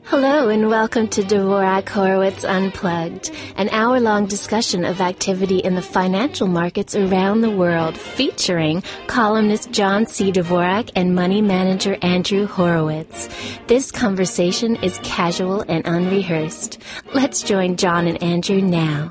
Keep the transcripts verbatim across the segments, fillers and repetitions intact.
Hello and welcome to Dvorak Horowitz Unplugged, an hour-long discussion of activity in the financial markets around the world, featuring columnist John C. Dvorak and money manager Andrew Horowitz. This conversation is casual and unrehearsed. Let's join John and Andrew now.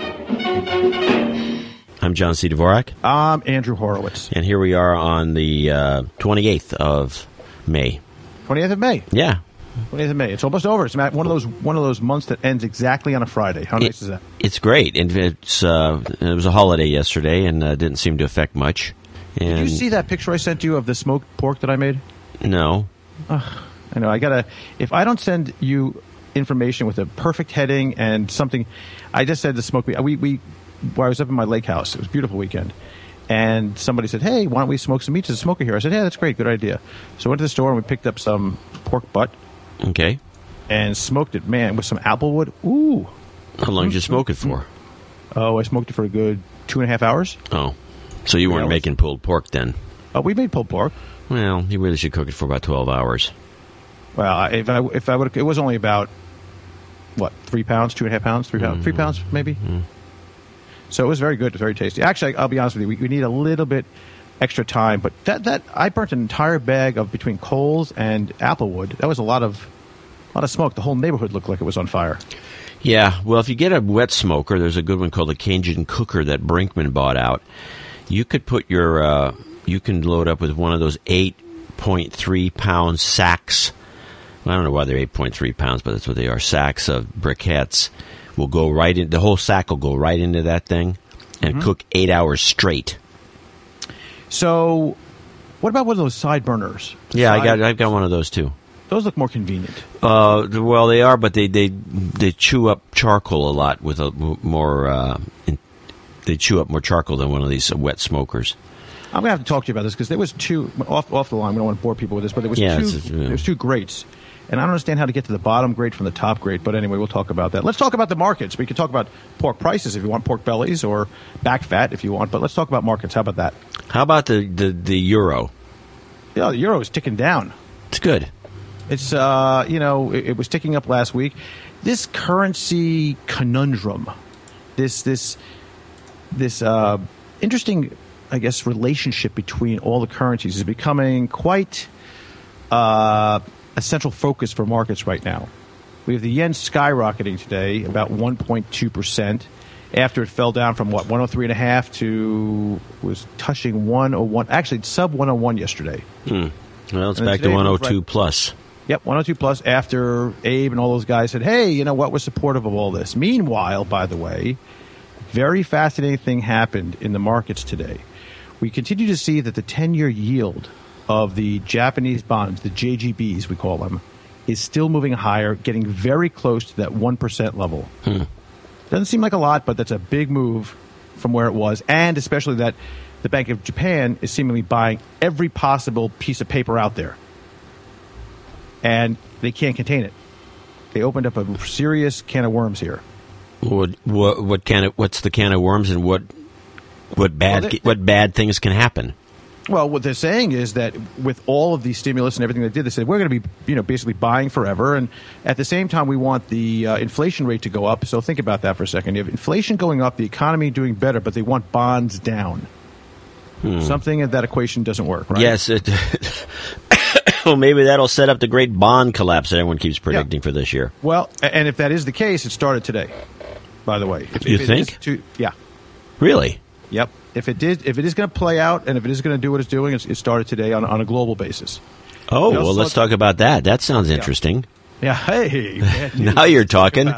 I'm John C. Dvorak. I'm Andrew Horowitz. And here we are on the uh, twenty-eighth of May. twenty-eighth of May? Yeah. twentieth of May. It's almost over. It's one of those one of those months that ends exactly on a Friday. How nice it, is that? It's great. And it's uh, it was a holiday yesterday and uh, didn't seem to affect much. And Did you see that picture I sent you of the smoked pork that I made? No. Ugh, I know. I gotta. If I don't send you information with a perfect heading and something, I just said the smoked meat. We we. Well, I was up in my lake house. It was a beautiful weekend. And somebody said, hey, why don't we smoke some meat? There's a smoker here. I said, yeah, that's great. Good idea. So I went to the store and we picked up some pork butt. Okay. And smoked it, man, with some applewood. Ooh. How long did you smoke it for? Oh, I smoked it for a good two and a half hours. Oh. So you weren't Yeah, making pulled pork then? Oh, we made pulled pork. Well, you really should cook it for about twelve hours. Well, if I if I would, it was only about what three pounds, two and a half pounds, three pounds, Mm. three pounds maybe. Mm. So it was very good. It was very tasty. Actually, I'll be honest with you. We, we need a little bit extra time, but that that I burnt an entire bag of between coals and applewood. That was a lot of a lot of smoke. The whole neighborhood looked like it was on fire. Yeah, well, if you get a wet smoker, there's a good one called the Cajun Cooker that Brinkman bought out. You could put your, uh, you can load up with one of those eight point three pound sacks. I don't know why they're eight point three pounds, but that's what they are. Sacks of briquettes will go right in. The whole sack will go right into that thing and Mm-hmm. cook eight hours straight. So, what about one of those side burners? Yeah, I Side- got, I've got one of those too. Those look more convenient. Uh, well, they are, but they they they chew up charcoal a lot with a m- more. Uh, in, they chew up more charcoal than one of these uh, wet smokers. I'm gonna have to talk to you about this because there was two off off the line. We don't want to bore people with this, but there was Yeah, two. it's- yeah. There was two grates, and I don't understand how to get to the bottom grate from the top grate. But anyway, we'll talk about that. Let's talk about the markets. We can talk about pork prices if you want, pork bellies, or back fat if you want. But let's talk about markets. How about that? How about the, the, the euro? Yeah, the euro is ticking down. It's good. It's uh, you know, it, it was ticking up last week. This currency conundrum, this this this uh, interesting, I guess, relationship between all the currencies is becoming quite uh, a central focus for markets right now. We have the yen skyrocketing today, about one point two percent, after it fell down from what one hundred three and a half to was touching one oh one. Actually, it's sub one oh one yesterday. Hmm. Well, it's And then back to today it one oh was two right- plus. Yep, one oh two plus after Abe and all those guys said, hey, you know what, we're supportive of all this. Meanwhile, by the way, very fascinating thing happened in the markets today. We continue to see that the ten-year yield of the Japanese bonds, the J G Bs we call them, is still moving higher, getting very close to that one percent level. Hmm. Doesn't seem like a lot, but that's a big move from where it was, and especially that the Bank of Japan is seemingly buying every possible piece of paper out there. And they can't contain it. They opened up a serious can of worms here. What what what can of, what's the can of worms and what what bad Well, they- what bad things can happen? Well, what they're saying is that with all of the stimulus and everything they did, they said we're going to be, you know, basically buying forever, and at the same time, we want the uh, inflation rate to go up. So think about that for a second. You have inflation going up, the economy doing better, but they want bonds down. Hmm. Something in that equation doesn't work, right? Yes. It, well, maybe that'll set up the great bond collapse that everyone keeps predicting Yeah. for this year. Well, a- and if that is the case, it started today. By the way, if, You if it think? is to- yeah. Really? Yep. If it did, if it is going to play out, and if it is going to do what it's doing, it's, it started today on, on a global basis. Oh, We also well, let's saw- talk about that. That sounds interesting. Yeah. Hey. bad news. Now you're talking.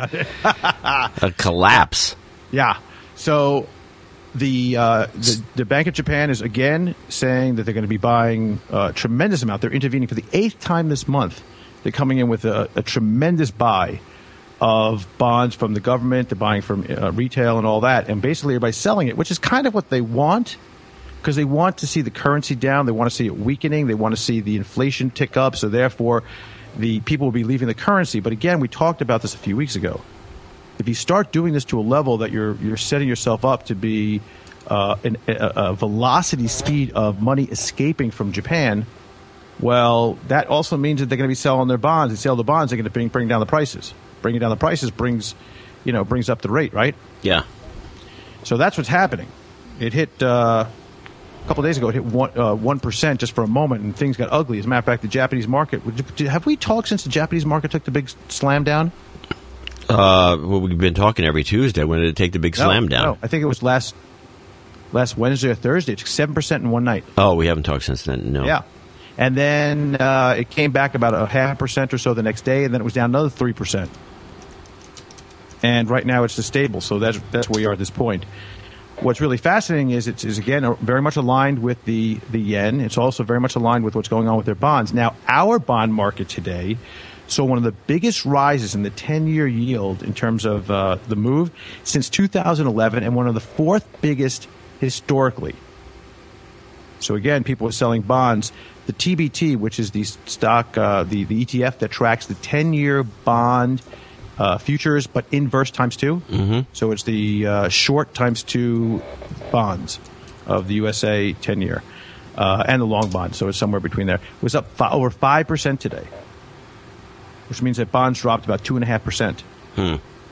A collapse. Yeah. So the, uh, the the Bank of Japan is again saying that they're going to be buying a tremendous amount. They're intervening for the eighth time this month. They're coming in with a, a tremendous buy of bonds from the government. They're buying from uh, retail and all that, and basically everybody's selling it, which is kind of what they want, because they want to see the currency down. They want to see it weakening. They want to see the inflation tick up. So therefore, the people will be leaving the currency. But again, we talked about this a few weeks ago. If you start doing this to a level that you're you're setting yourself up to be uh, an, a, a velocity speed of money escaping from Japan, Well, that also means that they're going to be selling their bonds. They sell the bonds, they're going to bring, bring down the prices. Bringing down the prices brings, you know, brings up the rate, right? Yeah. So that's what's happening. It hit uh, a couple of days ago. It hit one uh, one percent just for a moment, and things got ugly. As a matter of fact, the Japanese market. Have we talked since the Japanese market took the big slam down? Uh, well, we've been talking every Tuesday. When did it take the big no, slam down? No, I think it was last last Wednesday or Thursday. It took seven percent in one night. Oh, we haven't talked since then. No. Yeah. And then uh, it came back about a half percent or so the next day, and then it was down another three percent. And right now it's just stable, so that's that's where we are at this point. What's really fascinating is it's is again very much aligned with the, the yen. It's also very much aligned with what's going on with their bonds. Now, our bond market today saw one of the biggest rises in the ten-year yield in terms of uh, the move since two thousand eleven, and one of the fourth biggest historically. So again, people are selling bonds. The T B T, which is the stock, uh, the, the E T F that tracks the ten-year bond uh, futures, but inverse times two. Mm-hmm. So it's the uh, short times two bonds of the U S A ten-year uh, and the long bond. So it's somewhere between there. It was up fi- over five percent today, which means that bonds dropped about two point five percent. Hmm.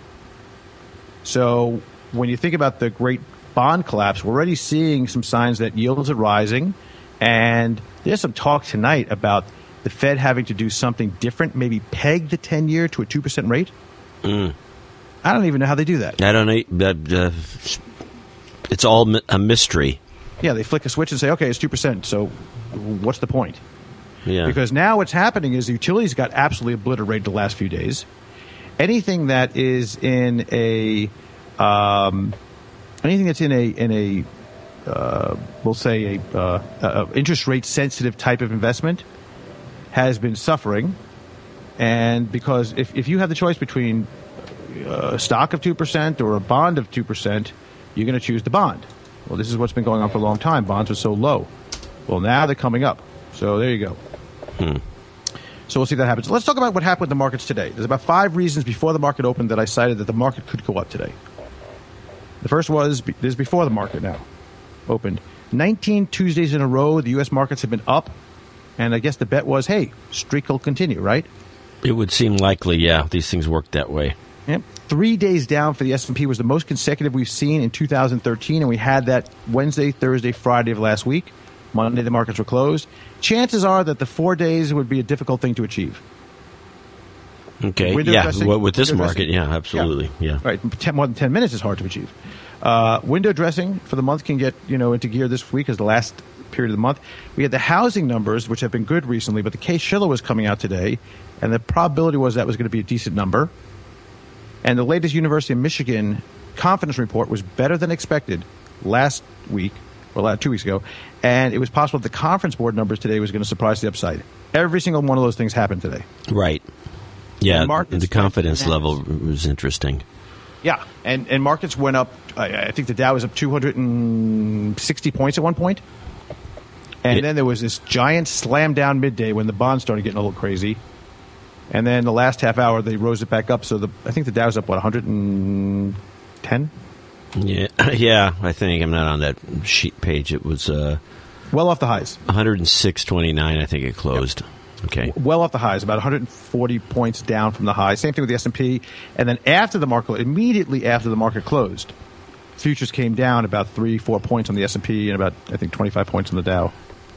So when you think about the great bond collapse, we're already seeing some signs that yields are rising. And there's some talk tonight about the Fed having to do something different, maybe peg the ten-year to a two percent rate. Mm. I don't even know how they do that. I don't know. Uh, it's all a mystery. Yeah, they flick a switch and say, okay, it's two percent, so what's the point? Yeah. Because now what's happening is the utilities got absolutely obliterated the last few days. Anything that is in a... Um, anything that's in a... In a Uh, we'll say a, uh, a interest rate sensitive type of investment has been suffering, and because if, if you have the choice between a stock of two percent or a bond of two percent, you're going to choose the bond. Well, this is what's been going on for a long time. Bonds are so low. Well, now they're coming up. So there you go. Hmm. So we'll see if that happens. Let's talk about what happened with the markets today. There's about five reasons before the market opened that I cited that the market could go up today. The first was, this is before the market now opened. nineteen Tuesdays in a row, the U S markets have been up, and I guess the bet was, hey, streak will continue, right? It would seem likely, yeah. These things work that way. Yep. Three days down for the S and P was the most consecutive we've seen in two thousand thirteen, and we had that Wednesday, Thursday, Friday of last week. Monday, the markets were closed. Chances are that the four days would be a difficult thing to achieve. Okay, Window yeah, dressing, well, with this window market, dressing. yeah, absolutely, yeah. yeah. Right, ten, more than ten minutes is hard to achieve. Uh, window dressing for the month can get, you know, into gear this week as the last period of the month. We had the housing numbers, which have been good recently, but the Case-Shiller was coming out today, and the probability was that was going to be a decent number. And the latest University of Michigan confidence report was better than expected last week, or last, two weeks ago, and it was possible that the conference board numbers today was going to surprise the upside. Every single one of those things happened today. Right. Yeah, The markets the confidence went level was interesting. Yeah, and, and markets went up. I, I think the Dow was up two hundred sixty points at one point. And It- then there was this giant slam down midday when the bonds started getting a little crazy. And then the last half hour, they rose it back up. So the I think the Dow's up, what, one hundred ten? Yeah, yeah, I think I'm not on that sheet page. It was uh, Well off the highs. one hundred six twenty-nine, I think it closed. Okay. Well off the highs, about one hundred forty points down from the high. Same thing with the S and P. And then after the market, immediately after the market closed, futures came down about three, four points on the S and P and about, I think, twenty-five points on the Dow.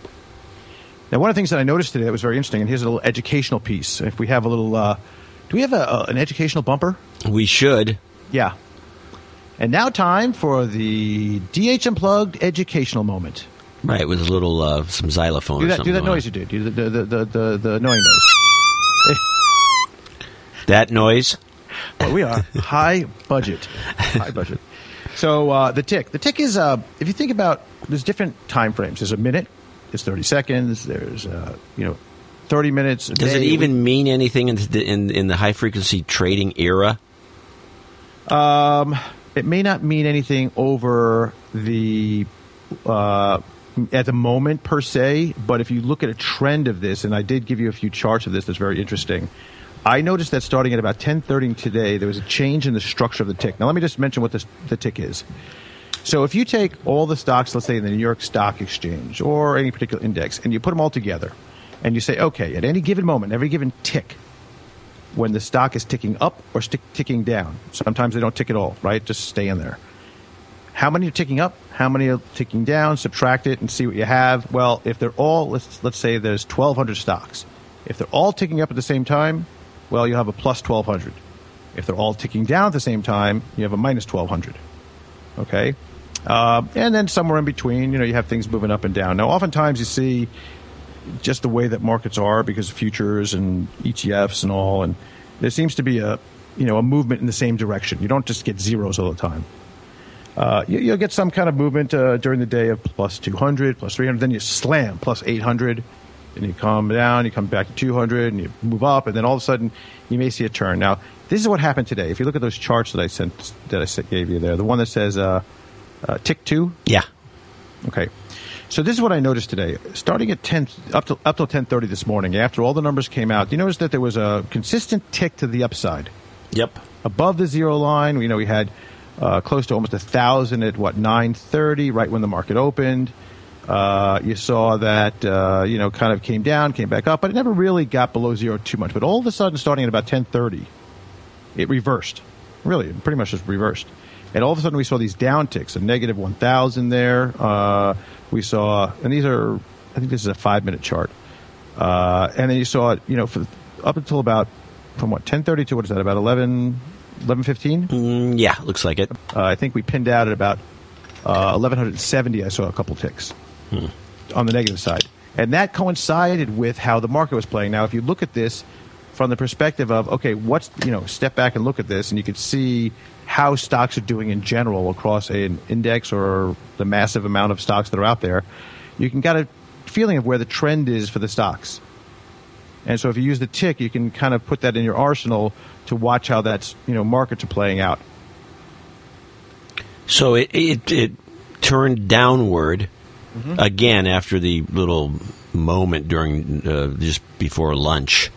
Now, one of the things that I noticed today that was very interesting, and here's a little educational piece. If we have a little, uh, do we have a, a, an educational bumper? We should. Yeah. And now time for the D H Unplugged educational moment. Right, with a little, uh, some xylophone Do or that, something. do that going noise on. you did. Do the, the, the, the, the annoying noise. That noise? Well, we are high budget. High budget. So uh, the tick. The tick is, uh, if you think about, there's different time frames. There's a minute. There's thirty seconds. There's, uh, you know, thirty minutes. A Does day, it a even week. mean anything in the, in, in the high-frequency trading era? Um, it may not mean anything over the uh, at the moment per se, but if you look at a trend of this, and I did give you a few charts of this that's very interesting. I noticed that starting at about ten thirty today, there was a change in the structure of the tick. Now, let me just mention what this, the tick is. So if you take all the stocks, let's say in the New York Stock Exchange or any particular index, and you put them all together, and you say, okay, at any given moment, every given tick, when the stock is ticking up or stick, ticking down, sometimes they don't tick at all, right? Just stay in there. How many are ticking up? How many are ticking down? Subtract it and see what you have. Well, if they're all, let's let's say there's twelve hundred stocks. If they're all ticking up at the same time, well, you have a plus twelve hundred. If they're all ticking down at the same time, you have a minus twelve hundred. Okay? Uh, and then somewhere in between, you know, you have things moving up and down. Now, oftentimes you see just the way that markets are because of futures and E T Fs and all, and there seems to be a, you know, a movement in the same direction. You don't just get zeros all the time. Uh, you, you'll get some kind of movement uh, during the day of plus two hundred, plus three hundred, then you slam plus eight hundred, and you come down, you come back to two hundred, and you move up, and then all of a sudden you may see a turn. Now, this is what happened today. If you look at those charts that I sent, that I gave you there, the one that says uh, uh, tick two. Yeah. Okay. So this is what I noticed today. Starting at ten, up to up till ten thirty this morning, after all the numbers came out, you notice that there was a consistent tick to the upside. Yep. Above the zero line, you know, we had uh, close to almost a thousand at what nine thirty, right when the market opened. Uh, you saw that uh, you know kind of came down, came back up, but it never really got below zero too much. But all of a sudden, starting at about ten thirty, it reversed. Really, it pretty much just reversed. And all of a sudden, we saw these down ticks, a negative one thousand there. Uh, we saw, and these are, I think this is a five-minute chart. Uh, and then you saw it, you know, for, up until about, from what, ten thirty to what is that, about eleven, eleven fifteen? Mm, yeah, looks like it. Uh, I think we pinned out at about uh, eleven seventy. I saw a couple ticks hmm. on the negative side. And that coincided with how the market was playing. Now, if you look at this from the perspective of, okay, what's, you know, step back and look at this, and you can see how stocks are doing in general across an index or the massive amount of stocks that are out there, you can get a feeling of where the trend is for the stocks. And so if you use the tick, you can kind of put that in your arsenal to watch how that's, you know, markets are playing out. So it it, it turned downward mm-hmm. again after the little moment during uh, just before lunch.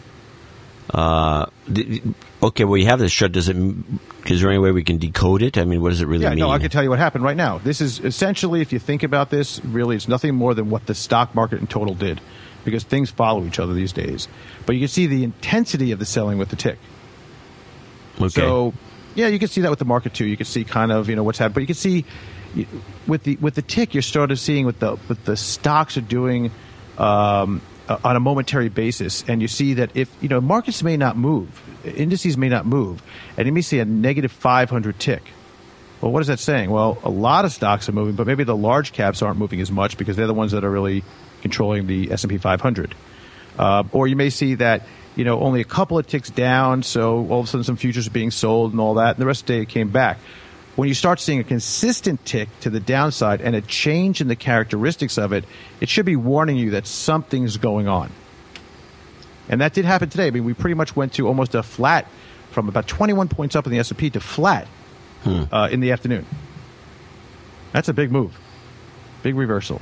Uh, okay, well, you have this chart. Does it? Is there any way we can decode it? I mean, what does it really yeah, mean? No, I can tell you what happened right now. This is essentially, if you think about this, really, it's nothing more than what the stock market in total did, because things follow each other these days. But you can see the intensity of the selling with the tick. Okay. So, yeah, you can see that with the market too. You can see kind of, you know, what's happening. But you can see with the with the tick, you're starting to seeing what the what the stocks are doing. Um, Uh, on a momentary basis, and you see that if, you know, markets may not move, indices may not move, and you may see a negative five hundred tick. Well, what is that saying? Well, a lot of stocks are moving, but maybe the large caps aren't moving as much because they're the ones that are really controlling the S and P five hundred. Uh, or you may see that, you know, only a couple of ticks down, so all of a sudden some futures are being sold and all that, and the rest of the day it came back. When you start seeing a consistent tick to the downside and a change in the characteristics of it, it should be warning you that something's going on. And that did happen today. I mean, we pretty much went to almost a flat from about twenty-one points up in the S and P to flat hmm. uh, in the afternoon. That's a big move. Big reversal.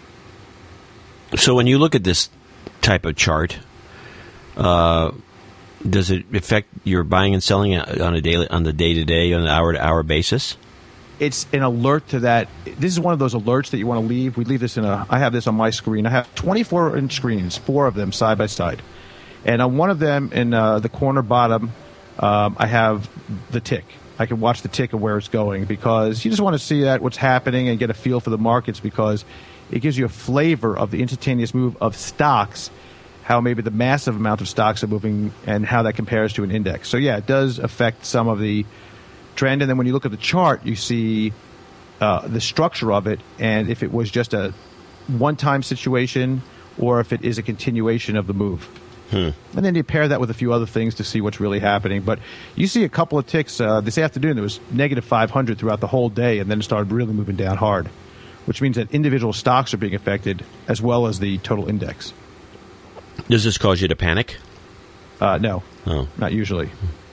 So when you look at this type of chart, uh, does it affect your buying and selling on a daily, on the day-to-day, on an hour-to-hour basis? It's an alert to that. This is one of those alerts that you want to leave. We leave this in a, I have this on my screen. I have twenty-four inch screens, four of them side by side. And on one of them in uh, the corner bottom, um, I have the tick. I can watch the tick of where it's going because you just want to see that what's happening and get a feel for the markets because it gives you a flavor of the instantaneous move of stocks, how maybe the massive amount of stocks are moving and how that compares to an index. So, yeah, it does affect some of the trend. And then when you look at the chart, you see uh, the structure of it and if it was just a one-time situation or if it is a continuation of the move. Hmm. And then you pair that with a few other things to see what's really happening. But you see a couple of ticks. Uh, this afternoon, there was negative five hundred throughout the whole day and then it started really moving down hard, which means that individual stocks are being affected as well as the total index. Does this cause you to panic? Uh, no, oh. Not usually.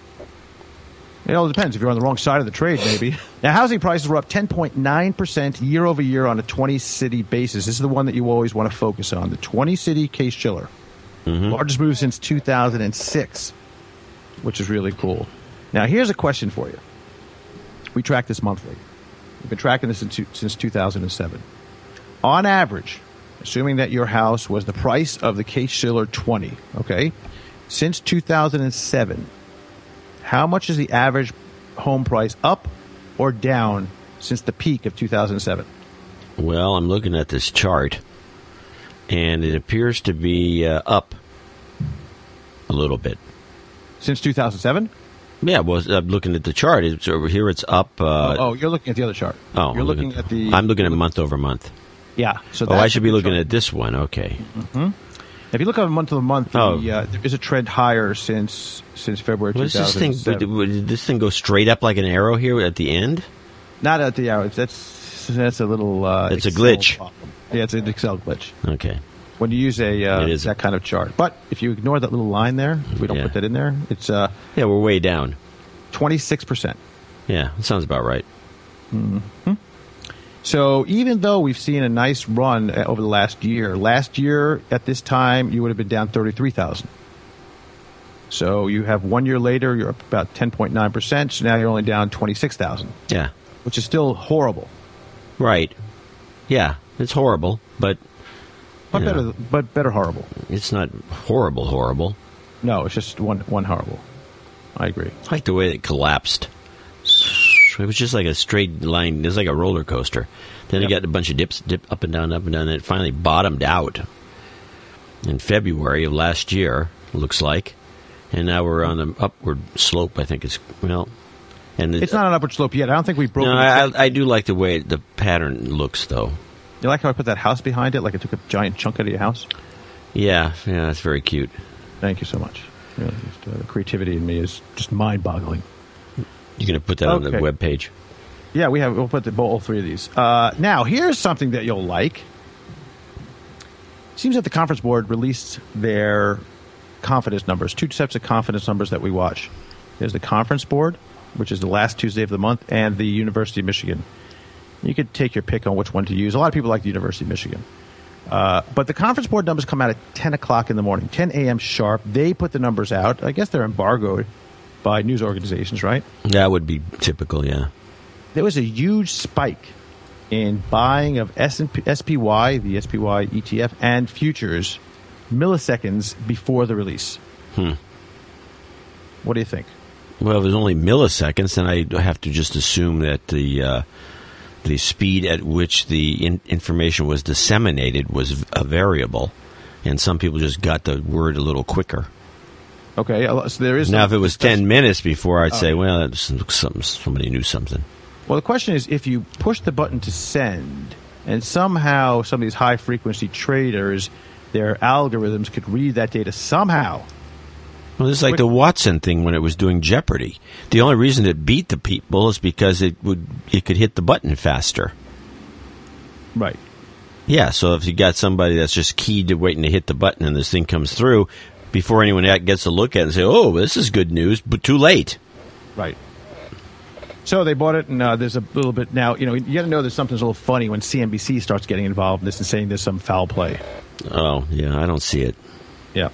It all depends. If you're on the wrong side of the trade, maybe. Now, housing prices were up ten point nine percent year over year on a twenty-city basis. This is the one that you always want to focus on, the twenty-city Case-Shiller. Mm-hmm. Largest move since two thousand six, which is really cool. Now, here's a question for you. We track this monthly. We've been tracking this in two, since two thousand seven. On average, assuming that your house was the price of the Case-Shiller twenty, okay, since two thousand seven, how much is the average home price up or down since the peak of two thousand seven? Well, I'm looking at this chart, and it appears to be uh, up a little bit. Since two thousand seven? Yeah, well, I'm looking at the chart. It's over here. It's up. Uh, oh, oh, you're looking at the other chart. Oh, you're I'm looking, looking at the. I'm looking at month over month. Yeah. So oh, I should be looking chart. at this one. Okay. Mm-hmm. If you look at month to month, oh. the, uh, there is a trend higher since since February well, two thousand seven. This thing, did this thing go straight up like an arrow here at the end? Not at the arrow. That's that's a little. Uh, it's Excel a glitch. problem. Yeah, it's an Excel glitch. Okay. When you use a uh, it is. that kind of chart, but if you ignore that little line there, if we don't yeah. put that in there, it's uh, yeah, we're way down. twenty-six percent. Yeah, that sounds about right. Mm-hmm. So even though we've seen a nice run over the last year, last year at this time you would have been down thirty-three thousand. So you have one year later, you're up about ten point nine percent. So now you're only down twenty-six thousand. Yeah, which is still horrible. Right. Yeah, it's horrible, but but better, know, but better horrible. It's not horrible, horrible. No, it's just one one horrible. I agree. I like the way it collapsed. It was just like a straight line. It was like a roller coaster. Then yep. it got a bunch of dips, dip up and down, up and down. And it finally bottomed out in February of last year, looks like. And now we're on the upward slope, I think it's, well. And the, it's not an upward slope yet. I don't think we've broken No, I, I do like the way the pattern looks, though. You like how I put that house behind it, like it took a giant chunk out of your house? Yeah, yeah, that's very cute. Thank you so much. Really, just, uh, the creativity in me is just mind-boggling. You're going to put that okay. on the web page? Yeah, we have. We'll put the, all three of these. Uh, now, here's something that you'll like. It seems that the Conference Board released their confidence numbers, two sets of confidence numbers that we watch. There's the Conference Board, which is the last Tuesday of the month, and the University of Michigan. You could take your pick on which one to use. A lot of people like the University of Michigan. Uh, but the Conference Board numbers come out at ten o'clock in the morning, ten a.m. sharp. They put the numbers out. I guess they're embargoed by news organizations, right? That would be typical, yeah. There was a huge spike in buying of S and P, S P Y, the S P Y E T F, and futures milliseconds before the release. Hmm. What do you think? Well, if it was only milliseconds, then I have to just assume that the uh, the speed at which the in- information was disseminated was a variable, and some people just got the word a little quicker. Okay, so there is. Now, if it was ten minutes before, I'd oh. say, well, that was something, somebody knew something. Well, the question is, if you push the button to send, and somehow some of these high-frequency traders, their algorithms could read that data somehow. Well, it's like the Watson thing when it was doing Jeopardy. The only reason it beat the people is because it would it could hit the button faster. Right. Yeah, so if you got somebody that's just keyed to waiting to hit the button and this thing comes through, before anyone gets to look at it and say, oh, this is good news, but too late. Right. So they bought it, and uh, there's a little bit now, you know, you got to know there's something's a little funny when C N B C starts getting involved in this and saying there's some foul play. Oh, yeah, I don't see it. Yeah.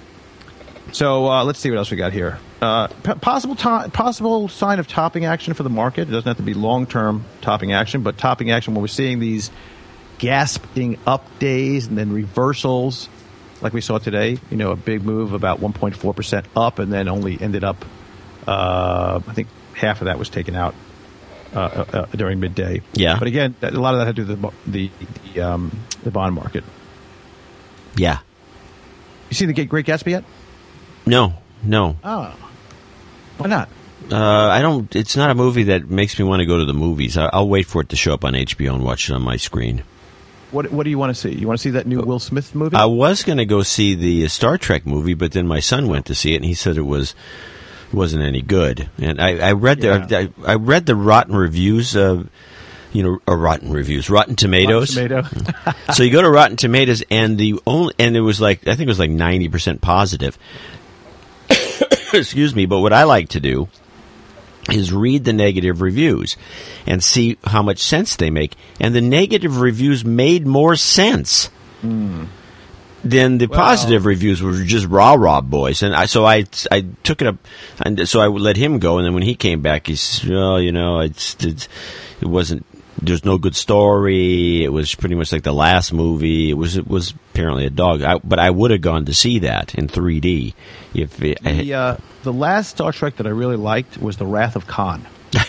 So uh, let's see what else we got here. Uh, p- possible to- possible sign of topping action for the market. It doesn't have to be long-term topping action, but topping action when we're seeing these gasping up days and then reversals like we saw today. You know, a big move about one point four percent up and then only ended up, uh, I think half of that was taken out uh, uh, during midday. Yeah. But again, a lot of that had to do with the, the, the, um, the bond market. Yeah. You seen The Great Gatsby yet? No, no. Oh. Why not? Uh, I don't. It's not a movie that makes me want to go to the movies. I, I'll wait for it to show up on H B O and watch it on my screen. What What do you want to see? You want to see that new Will Smith movie? I was going to go see the Star Trek movie, but then my son went to see it, and he said it was wasn't any good. And I, I read the Yeah. I, I read the rotten reviews. Uh, you know, or rotten reviews, Rotten Tomatoes. Rotten Tomato. So you go to Rotten Tomatoes, and the only and it was like I think it was like ninety percent positive. Excuse me, but what I like to do is read the negative reviews and see how much sense they make. And the negative reviews made more sense mm. than the well, positive reviews were just rah rah boys. And I, so I I took it up, and so I let him go. And then when he came back, he said, "Well, you know, it's, it's, it wasn't there's no good story. It was pretty much like the last movie. It was it was apparently a dog. I, but I would have gone to see that in three D if it, the uh, the last Star Trek that I really liked was The Wrath of Khan.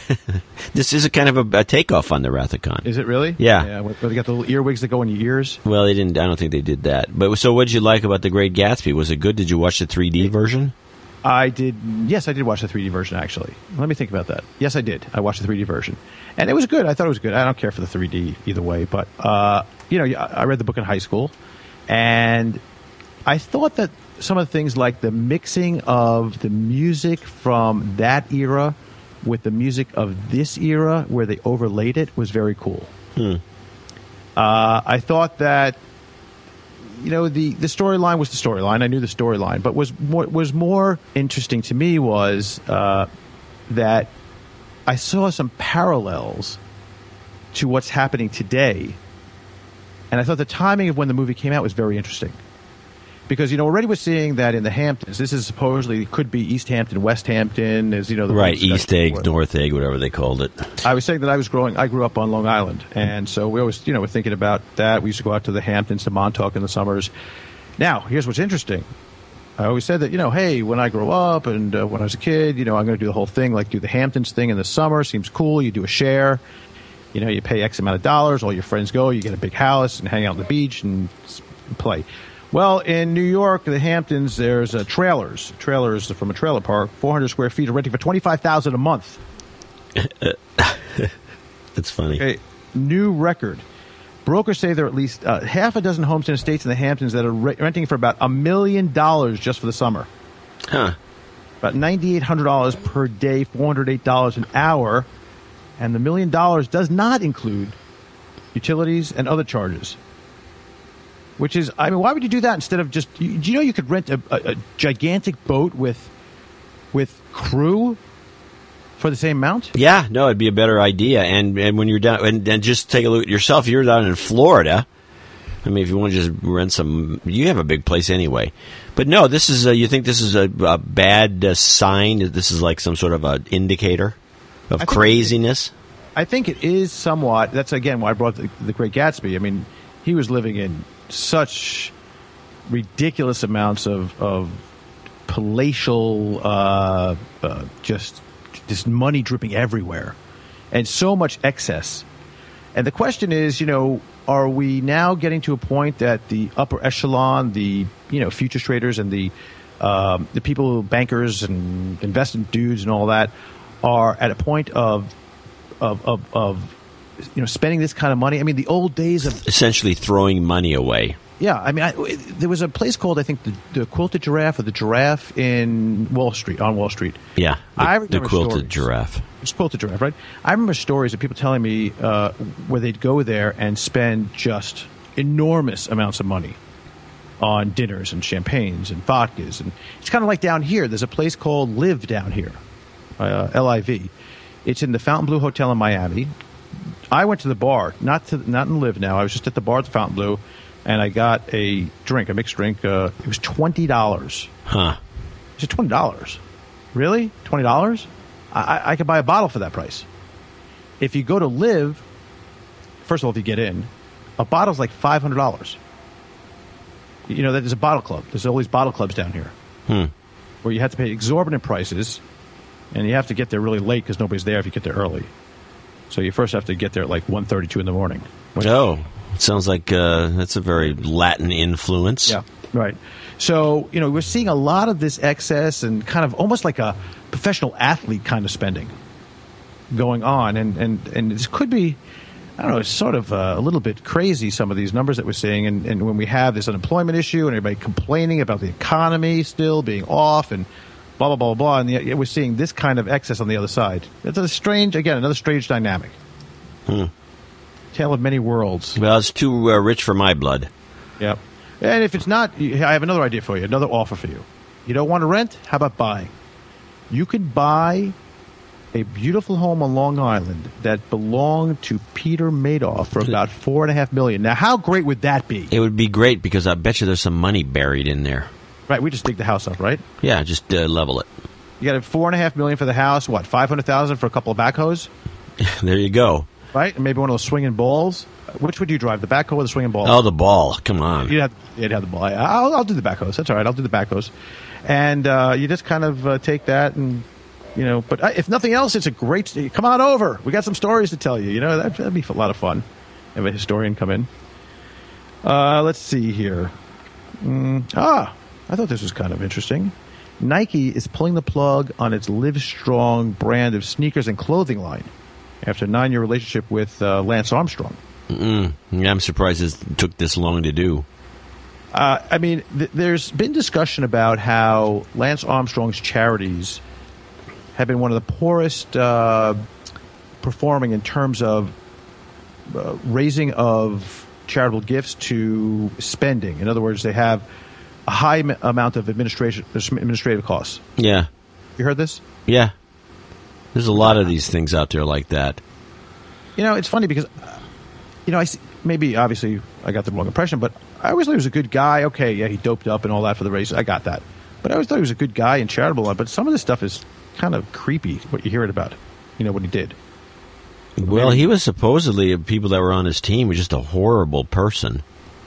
This is a kind of a, a takeoff on the Wrath of Khan. Is it really? Yeah. Yeah. Where they got the little earwigs that go in your ears. Well, they didn't. I don't think they did that. But so, what did you like about The Great Gatsby? Was it good? Did you watch the three D version? I did. Yes, I did watch the three D version. Actually, let me think about that. Yes, I did. I watched the three D version, and it was good. I thought it was good. I don't care for the three D either way, but uh, you know, I read the book in high school, and I thought that some of the things like the mixing of the music from that era with the music of this era, where they overlaid it, was very cool. Hmm. Uh, I thought that, you know, the, the storyline was the storyline. I knew the storyline, but was what was more interesting to me was uh, that I saw some parallels to what's happening today, and I thought the timing of when the movie came out was very interesting. Because, you know, already we're seeing that in the Hamptons. This is supposedly, could be East Hampton, West Hampton, as you know. The right, East Egg, North Egg, whatever they called it. I was saying that I was growing, I grew up on Long Island. And so we always, you know, we're thinking about that. We used to go out to the Hamptons, to Montauk in the summers. Now, here's what's interesting. I always said that, you know, hey, when I grow up and uh, when I was a kid, you know, I'm going to do the whole thing, like do the Hamptons thing in the summer. Seems cool. You do a share. You know, you pay X amount of dollars. All your friends go. You get a big house and hang out on the beach and play. Well, in New York, the Hamptons, there's uh, trailers. Trailers from a trailer park, four hundred square feet, are renting for twenty-five thousand dollars a month. That's funny. Okay, new record. Brokers say there are at least uh, half a dozen homestead estates in the Hamptons that are re- renting for about a million dollars just for the summer. Huh. About nine thousand eight hundred dollars per day, four hundred eight dollars an hour. And the million dollars does not include utilities and other charges. Which is, I mean, why would you do that instead of just, you, do you know you could rent a, a, a gigantic boat with with crew for the same amount? Yeah, no, it'd be a better idea. And and when you're down, and, and just take a look at yourself, you're down in Florida. I mean, if you want to just rent some, you have a big place anyway. But no, this is, a, you think this is a, a bad uh, sign? This is like some sort of an indicator of I craziness? It, I think it is somewhat. That's, again, why I brought the, the Great Gatsby. I mean, he was living in such ridiculous amounts of, of palatial, uh, uh, just just money dripping everywhere, and so much excess. And the question is, you know, are we now getting to a point that the upper echelon, the you know futures traders and the um, the people, bankers and investment dudes and all that, are at a point of of of, of you know, spending this kind of money? I mean, the old days of essentially throwing money away. Yeah, I mean, I, there was a place called, I think, the, the Quilted Giraffe or the Giraffe in Wall Street, on Wall Street. Yeah, the, I the Quilted stories. Giraffe. It's Quilted Giraffe, right? I remember stories of people telling me uh, where they'd go there and spend just enormous amounts of money on dinners and champagnes and vodkas. And it's kind of like down here. There's a place called Live down here, uh, L I V. It's in the Fontainebleau Hotel in Miami. I went to the bar, not to not in Live now. I was just at the bar at the Fontainebleau, and I got a drink, a mixed drink. Uh, it was twenty dollars. Huh. I said, twenty dollars? Really? twenty dollars? I, I could buy a bottle for that price. If you go to Live, first of all, if you get in, a bottle's like five hundred dollars. You know, there's a bottle club. There's all these bottle clubs down here. Hmm. Where you have to pay exorbitant prices, and you have to get there really late because nobody's there if you get there early. So you first have to get there at like one thirty-two in the morning. Oh, it sounds like uh, that's a very Latin influence. Yeah, right. So, you know, we're seeing a lot of this excess and kind of almost like a professional athlete kind of spending going on. And, and, and this could be, I don't know, it's sort of uh, a little bit crazy, some of these numbers that we're seeing. And, and when we have this unemployment issue and everybody complaining about the economy still being off and blah, blah, blah, blah, and yet we're seeing this kind of excess on the other side. It's a strange, again, another strange dynamic. Hmm. Tale of many worlds. Well, it's too uh, rich for my blood. Yep. And if it's not, I have another idea for you, another offer for you. You don't want to rent? How about buying? You could buy a beautiful home on Long Island that belonged to Peter Madoff for about four and a half million. Now, how great would that be? It would be great because I bet you there's some money buried in there. Right, we just dig the house up, right? Yeah, just uh, level it. You got a four and a half million for the house. What, five hundred thousand for a couple of backhoes? There you go. right? And maybe one of those swinging balls. Which would you drive, the backhoe or the swinging ball? Oh, the ball. Come on. You'd have, you'd have the ball. I'll, I'll do the backhoes. That's all right. I'll do the backhoes. And uh, you just kind of uh, take that and, you know, but if nothing else, it's a great, come on over. We got some stories to tell you. You know, that'd, that'd be a lot of fun. Have a historian come in. Uh, let's see here. Mm, ah, I thought this was kind of interesting. Nike is pulling the plug on its Live Strong brand of sneakers and clothing line after a nine-year relationship with uh, Lance Armstrong. Mm-mm. Yeah, I'm surprised it took this long to do. Uh, I mean, th- there's been discussion about how Lance Armstrong's charities have been one of the poorest uh, performing in terms of uh, raising of charitable gifts to spending. In other words, they have a high m- amount of administration administrative costs. Yeah. You heard this? Yeah. There's a lot of these things out there like that. You know, it's funny because, uh, you know, I see, maybe obviously I got the wrong impression, but I always thought he was a good guy. Okay, yeah, he doped up and all that for the race. I got that. But I always thought he was a good guy and charitable. But some of this stuff is kind of creepy, what you hear it about, you know, what he did. Well, he was supposedly, people that were on his team were just a horrible person.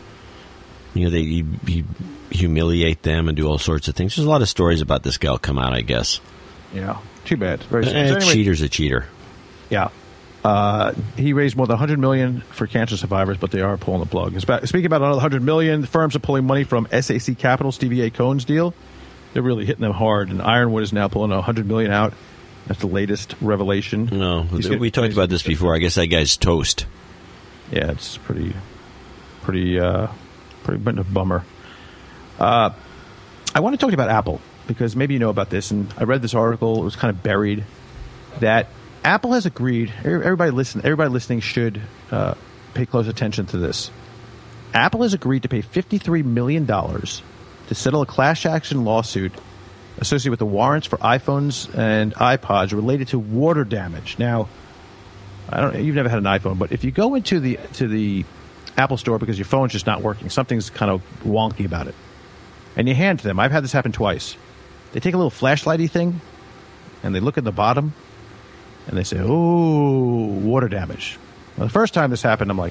You know, they he, he humiliate them and do all sorts of things. There's a lot of stories about this guy will come out, I guess. Yeah, too bad. Very eh, so anyway, cheater's a cheater. Yeah. Uh, he raised more than one hundred million dollars for cancer survivors, but they are pulling the plug. About, speaking about another one hundred million dollars, the firms are pulling money from S A C Capital, Stevie A. Cohen's deal. They're really hitting them hard, and Ironwood is now pulling one hundred million dollars out. That's the latest revelation. No, He's we talked about this before. I guess that guy's toast. Yeah, it's pretty, pretty, uh, pretty bit of a bummer. Uh, I want to talk about Apple, because maybe you know about this, and I read this article. It was kind of buried, that Apple has agreed. Everybody listen. Everybody listening should uh, pay close attention to this. Apple has agreed to pay fifty-three million dollars to settle a class action lawsuit associated with the warrants for iPhones and iPods related to water damage. Now, I don't. You've never had an iPhone, but if you go into the to the Apple store because your phone's just not working, something's kind of wonky about it, and you hand to them. I've had this happen twice. They take a little flashlighty thing, and they look at the bottom, and they say, "Oh, water damage." Well, the first time this happened, I'm like,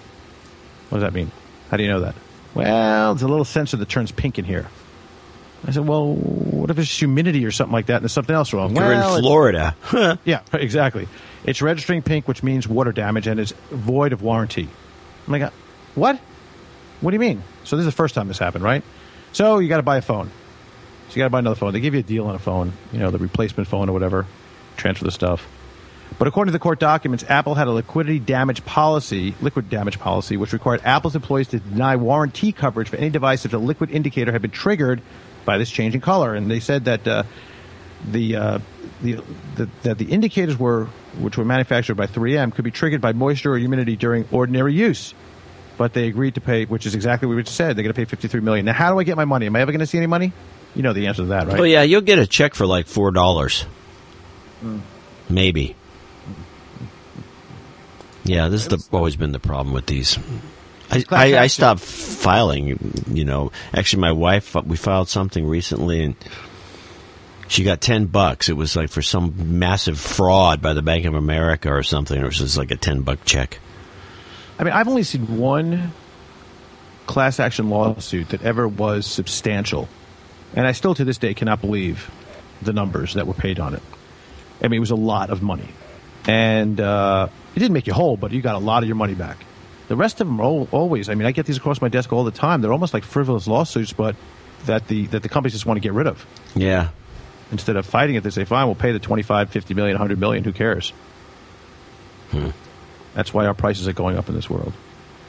"What does that mean? How do you know that?" Well, there's a little sensor that turns pink in here. I said, well, what if it's humidity or something like that and there's something else wrong? You're well, in Florida. Yeah, exactly. It's registering pink, which means water damage, and it's void of warranty. I'm like, what? What do you mean? So this is the first time this happened, right? So you got to buy a phone. So you got to buy another phone. They give you a deal on a phone, you know, the replacement phone or whatever, transfer the stuff. But according to the court documents, Apple had a liquidity damage policy, liquid damage policy, which required Apple's employees to deny warranty coverage for any device if the liquid indicator had been triggered by this change in color. And they said that uh, the, uh, the, the that the indicators were, which were manufactured by three M, could be triggered by moisture or humidity during ordinary use. But they agreed to pay, which is exactly what we just said. They're going to pay fifty-three million dollars. Now, how do I get my money? Am I ever going to see any money? You know the answer to that, right? Oh, yeah, you'll get a check for like four dollars. Mm. Maybe. Yeah, this has always been the problem with these. I, I, I stopped filing, you know. Actually, my wife, we filed something recently, and she got ten bucks. It was like for some massive fraud by the Bank of America or something. It was just like a ten buck check. I mean, I've only seen one class action lawsuit that ever was substantial. And I still, to this day, cannot believe the numbers that were paid on it. I mean, it was a lot of money. And uh, it didn't make you whole, but you got a lot of your money back. The rest of them are all, always, I mean, I get these across my desk all the time. They're almost like frivolous lawsuits, but that the that the companies just want to get rid of. Yeah. Instead of fighting it, they say, fine, we'll pay the twenty-five, fifty million, one hundred million. Who cares? Hmm. That's why our prices are going up in this world.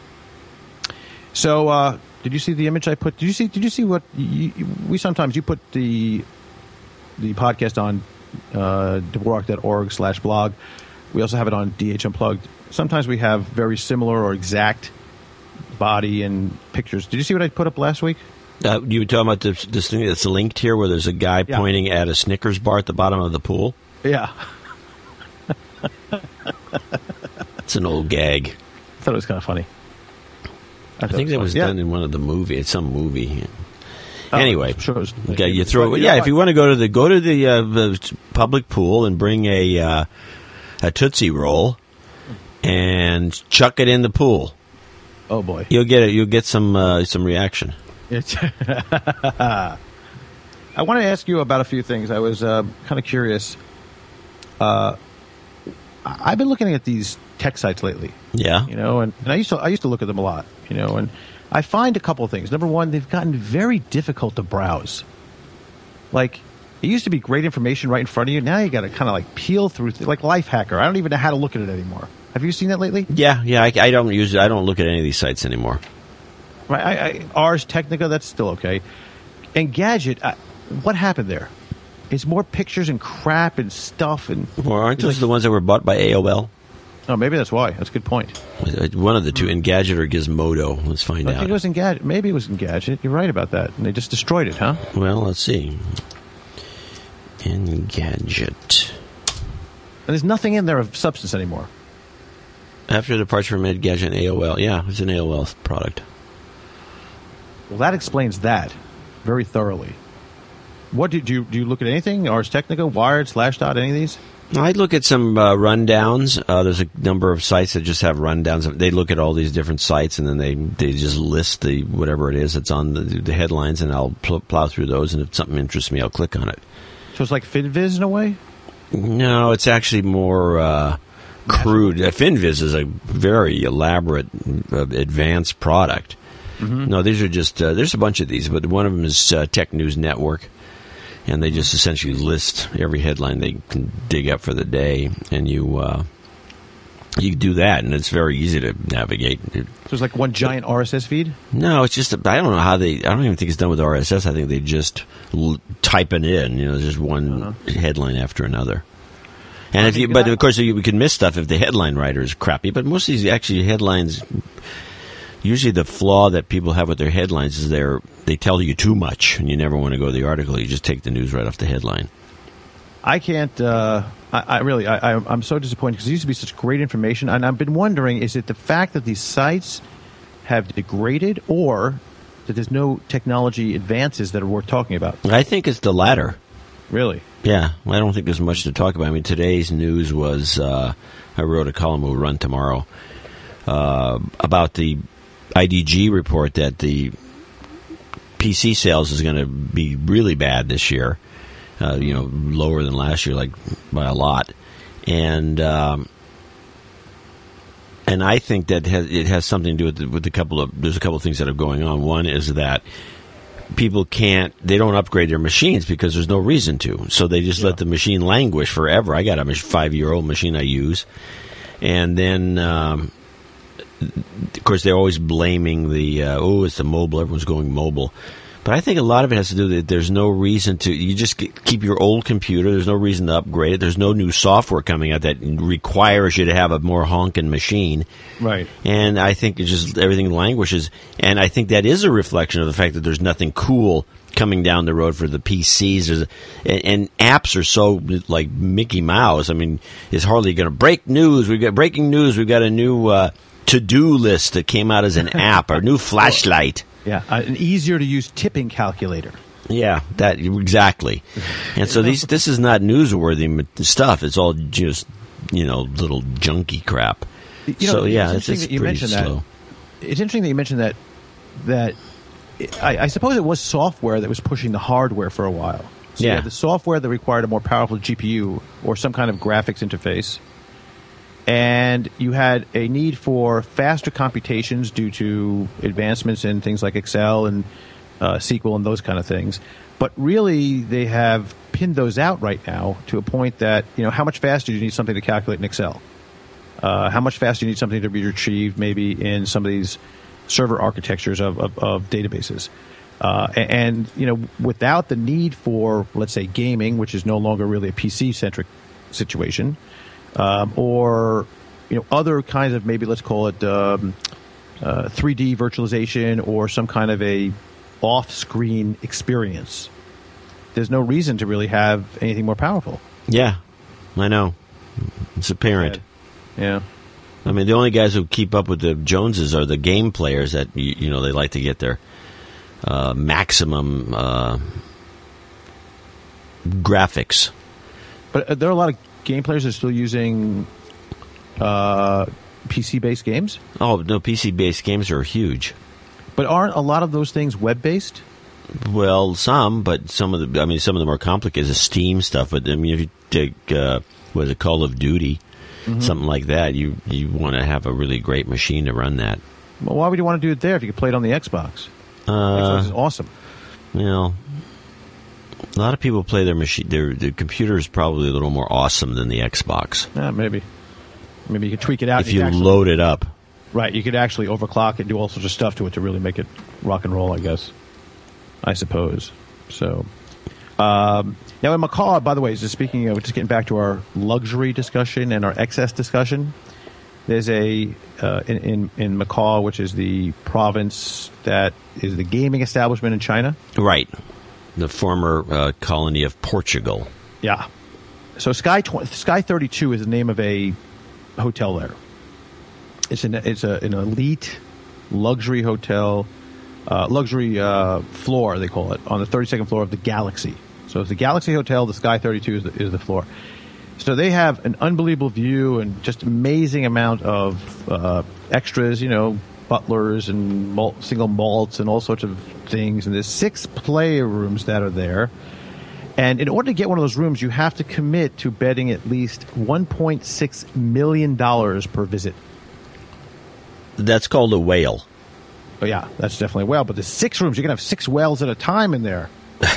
So, uh, did you see the image I put? Did you see? Did you see what you, we sometimes you put the the podcast on uh, Dvorak dot org slash blog. We also have it on D H Unplugged. Sometimes we have very similar or exact body and pictures. Did you see what I put up last week? Uh, you were talking about this, this thing that's linked here, where there's a guy yeah. pointing at a Snickers bar at the bottom of the pool. Yeah. It's an old gag. I thought it was kind of funny. I, I think that was yeah. done in one of the movies. It's some movie. Oh, anyway, sure was, okay, you throw. Yeah, if you want to go to the go to the, uh, the public pool and bring a uh, a Tootsie Roll, and chuck it in the pool. Oh boy, you'll get it. You'll get some uh, some reaction. It's I want to ask you about a few things. I was uh, kind of curious. Uh, I've been looking at these tech sites lately. Yeah, you know, and, and I used to I used to look at them a lot. You know, and I find a couple of things. Number one, they've gotten very difficult to browse. Like, it used to be great information right in front of you. Now you got to kind of like peel through, th- like Lifehacker. I don't even know how to look at it anymore. Have you seen that lately? Yeah, yeah. I, I don't use it. I don't look at any of these sites anymore. Right. I, I, Ars Technica, that's still okay. Engadget, I, what happened there? It's more pictures and crap and stuff and. Well, aren't those like, the ones that were bought by A O L? Oh, maybe that's why. That's a good point. One of the two, Engadget or Gizmodo. Let's find I out. think it was Engadget. Maybe it was Engadget. You're right about that. And they just destroyed it, huh? Well, let's see. Engadget. And there's nothing in there of substance anymore. After the departure from Engadget and A O L. Yeah, it's an A O L product. Well, that explains that very thoroughly. What do, do you do? You look at anything? Ars Technica, Wired, Slashdot, any of these? I look at some uh, rundowns. Uh, there's a number of sites that just have rundowns. They look at all these different sites, and then they, they just list the whatever it is that's on the, the headlines, and I'll pl- plow through those, and if something interests me, I'll click on it. So it's like FinViz in a way? No, it's actually more uh, crude. Uh, FinViz is a very elaborate, uh, advanced product. Mm-hmm. No, these are just, uh, there's a bunch of these, but one of them is uh, Tech News Network. And they just essentially list every headline they can dig up for the day, and you uh, you do that, and it's very easy to navigate. So it's like one giant R S S feed? No, it's just, I don't know how they, I don't even think it's done with R S S. I think they just l- type it in, you know, just one uh-huh. headline after another. And if you, but of course, you, we can miss stuff if the headline writer is crappy, but most of these actually headlines, usually the flaw that people have with their headlines is they're, they tell you too much, and you never want to go to the article. You just take the news right off the headline. I can't, uh, I, I really, I, I, I'm so disappointed because it used to be such great information, and I've been wondering, is it the fact that these sites have degraded, or that there's no technology advances that are worth talking about? I think it's the latter. Really? Yeah, I don't think there's much to talk about. I mean, today's news was, uh, I wrote a column that will run tomorrow, uh, about the I D G report that the P C sales is going to be really bad this year, uh, you know, lower than last year, like by a lot. And um, and I think that has, it has something to do with the, with a couple of, there's a couple of things that are going on. One is that people can't, they don't upgrade their machines because there's no reason to. So they just yeah. let the machine languish forever. I got a five-year-old machine I use. And then... Um, of course, they're always blaming the, uh, oh, it's the mobile, everyone's going mobile. But I think a lot of it has to do with that there's no reason to, you just keep your old computer, there's no reason to upgrade it, there's no new software coming out that requires you to have a more honking machine. Right. And I think it's just everything languishes. And I think that is a reflection of the fact that there's nothing cool coming down the road for the P Cs. There's a, and, and apps are so like Mickey Mouse. I mean, it's hardly going to break news. We've got breaking news. We've got a new, uh, to-do list that came out as an app, or new flashlight. Yeah, uh, an easier-to-use tipping calculator. Yeah, that exactly. And so these this is not newsworthy stuff. It's all just, you know, little junky crap. You know, so, yeah, it's, it's, it's pretty slow. That. It's interesting that you mentioned that, that it, I, I suppose it was software that was pushing the hardware for a while. So yeah. You had the software that required a more powerful G P U or some kind of graphics interface. And you had a need for faster computations due to advancements in things like Excel and uh, S Q L and those kind of things. But really, they have pinned those out right now to a point that, you know, how much faster do you need something to calculate in Excel? Uh, how much faster do you need something to be retrieved maybe in some of these server architectures of, of, of databases? Uh, and, and, you know, without the need for, let's say, gaming, which is no longer really a P C-centric situation, Um, or, you know, other kinds of, maybe let's call it um, uh, three D virtualization or some kind of a off-screen experience. There's no reason to really have anything more powerful. Yeah, I know. It's apparent. Yeah. I mean, the only guys who keep up with the Joneses are the game players that, you, you know, they like to get their uh, maximum uh, graphics. But there are a lot of game players are still using uh, P C-based games? Oh, no, P C-based games are huge. But aren't a lot of those things web-based? Well, some, but some of the, I mean, some of the more complicated is Steam stuff. But I mean, if you take, uh, what is it, Call of Duty, mm-hmm. something like that, you you want to have a really great machine to run that. Well, why would you want to do it there if you could play it on the Xbox? Uh, Xbox is awesome. You know, a lot of people play their machine. Their the computer is probably a little more awesome than the Xbox. Yeah, maybe. Maybe you could tweak it out. If you, you actually, load it up. Right, you could actually overclock it and do all sorts of stuff to it to really make it rock and roll, I guess. I suppose. So, um, now in Macau, by the way, just speaking of, just getting back to our luxury discussion and our excess discussion, there's a, uh, in, in, in Macau, which is the province that is the gaming establishment in China. Right. The former uh, colony of Portugal. Yeah. So Sky tw- Sky thirty-two is the name of a hotel there. It's an it's a, an elite luxury hotel. Uh, luxury uh, floor, they call it, on the thirty-second floor of the Galaxy. So it's the Galaxy Hotel, the Sky thirty-two is the, is the floor. So they have an unbelievable view and just amazing amount of uh, extras, you know, butlers and malt, single malts and all sorts of things. And there's six player rooms that are there. And in order to get one of those rooms, you have to commit to betting at least one point six million dollars per visit. That's called a whale. Oh, yeah, that's definitely a whale. But there's six rooms. You can have six whales at a time in there.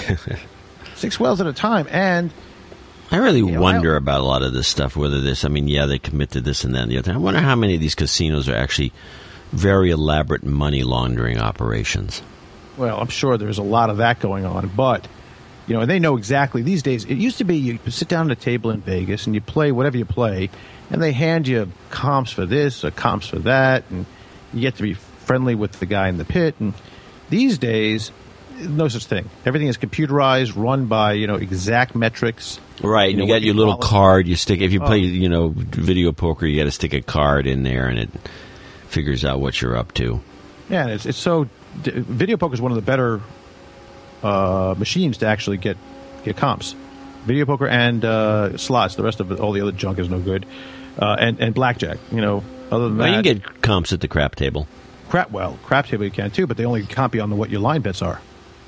Six whales at a time. And I really you know, wonder I, about a lot of this stuff, whether this, I mean, yeah, they commit to this and that and the other. I wonder how many of these casinos are actually very elaborate money laundering operations. Well, I'm sure there's a lot of that going on. But, you know, and they know exactly. These days, it used to be you sit down at a table in Vegas and you play whatever you play, and they hand you comps for this or comps for that, and you get to be friendly with the guy in the pit. And these days, no such thing. Everything is computerized, run by, you know, exact metrics. Right, you, know, you got your little follow. card. You stick if you oh. play, you know, video poker. You got to stick a card in there, and it figures out what you're up to. Yeah, and it's it's so. Video poker is one of the better uh, machines to actually get get comps. Video poker and uh, slots. The rest of it, all the other junk is no good. Uh, and and blackjack. You know, other than well, that, you can get comps at the crap table. Crap, well, crap table you can too, but they only comp you on the, what your line bets are.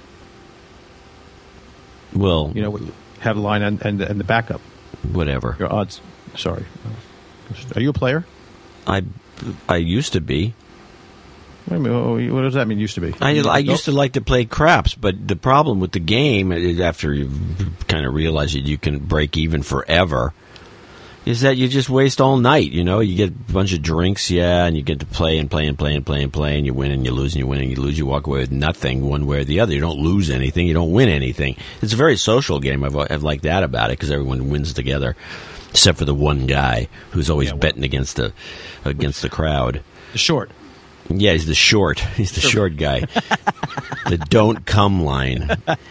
Well, you know, have the line and, and, and the backup. Whatever. Your odds. Sorry. Are you a player? I I used to be. Wait a minute, what does that mean, used to be? I, I used to like to play craps, but the problem with the game, after you kind of realize that you can break even forever, is that you just waste all night. You know, you get a bunch of drinks, yeah, and you get to play and play and play and play and play, and you win and you lose and you win and you lose. You walk away with nothing one way or the other. You don't lose anything. You don't win anything. It's a very social game. I've, I've liked that about it because everyone wins together, except for the one guy who's always yeah, well, betting against the against the crowd. The short. Yeah, he's the short. He's the short guy. The don't come line.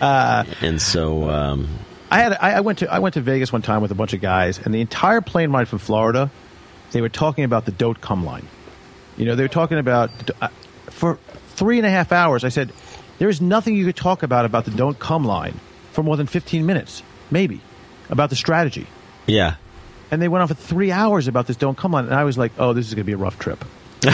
And so um, I had I went to I went to Vegas one time with a bunch of guys, and the entire plane ride from Florida, they were talking about the don't come line. You know, they were talking about uh, for three and a half hours. I said, there is nothing you could talk about about the don't come line for more than fifteen minutes, maybe, about the strategy. Yeah. And they went on for three hours about this don't come line, and I was like, oh, this is going to be a rough trip.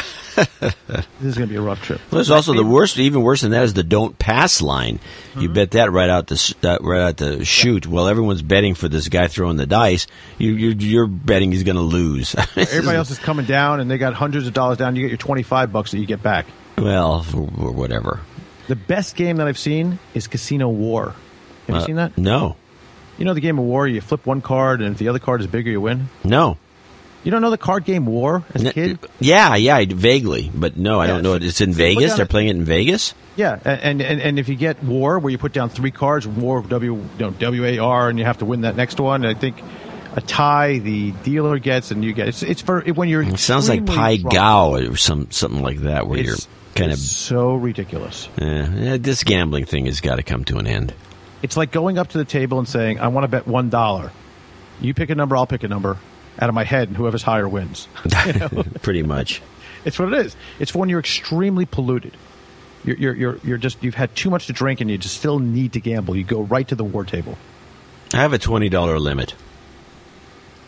This is going to be a rough trip. Well, there's also the worst, even worse than that, is the don't pass line. Mm-hmm. You bet that right out the uh, right out the chute. Yeah. Well, everyone's betting for this guy throwing the dice. You, you're, you're betting he's going to lose. Everybody else is coming down, and they got hundreds of dollars down. You get your twenty-five bucks that you get back. Well, or whatever. The best game that I've seen is Casino War. Have uh, you seen that? No. You know the game of War? You flip one card, and if the other card is bigger, you win? No. You don't know the card game War as a kid? Yeah, yeah, I, vaguely, but no, I yeah, don't know it. It's in Vegas. They're playing it in Vegas. Yeah, and, and and if you get War, where you put down three cards, War W you know, W A R, and you have to win that next one. And I think a tie the dealer gets, and you get it's it's for when you're. It sounds like Pai Gow or some something like that, where it's, you're kind of so ridiculous. Yeah, yeah, this gambling thing has got to come to an end. It's like going up to the table and saying, "I want to bet one dollar. You pick a number, I'll pick a number." Out of my head, and whoever's higher wins. You know? Pretty much. It's what it is. It's when you're extremely polluted. You're, you're, you're, you're just you've had too much to drink, and you just still need to gamble. You go right to the war table. I have a twenty dollar limit.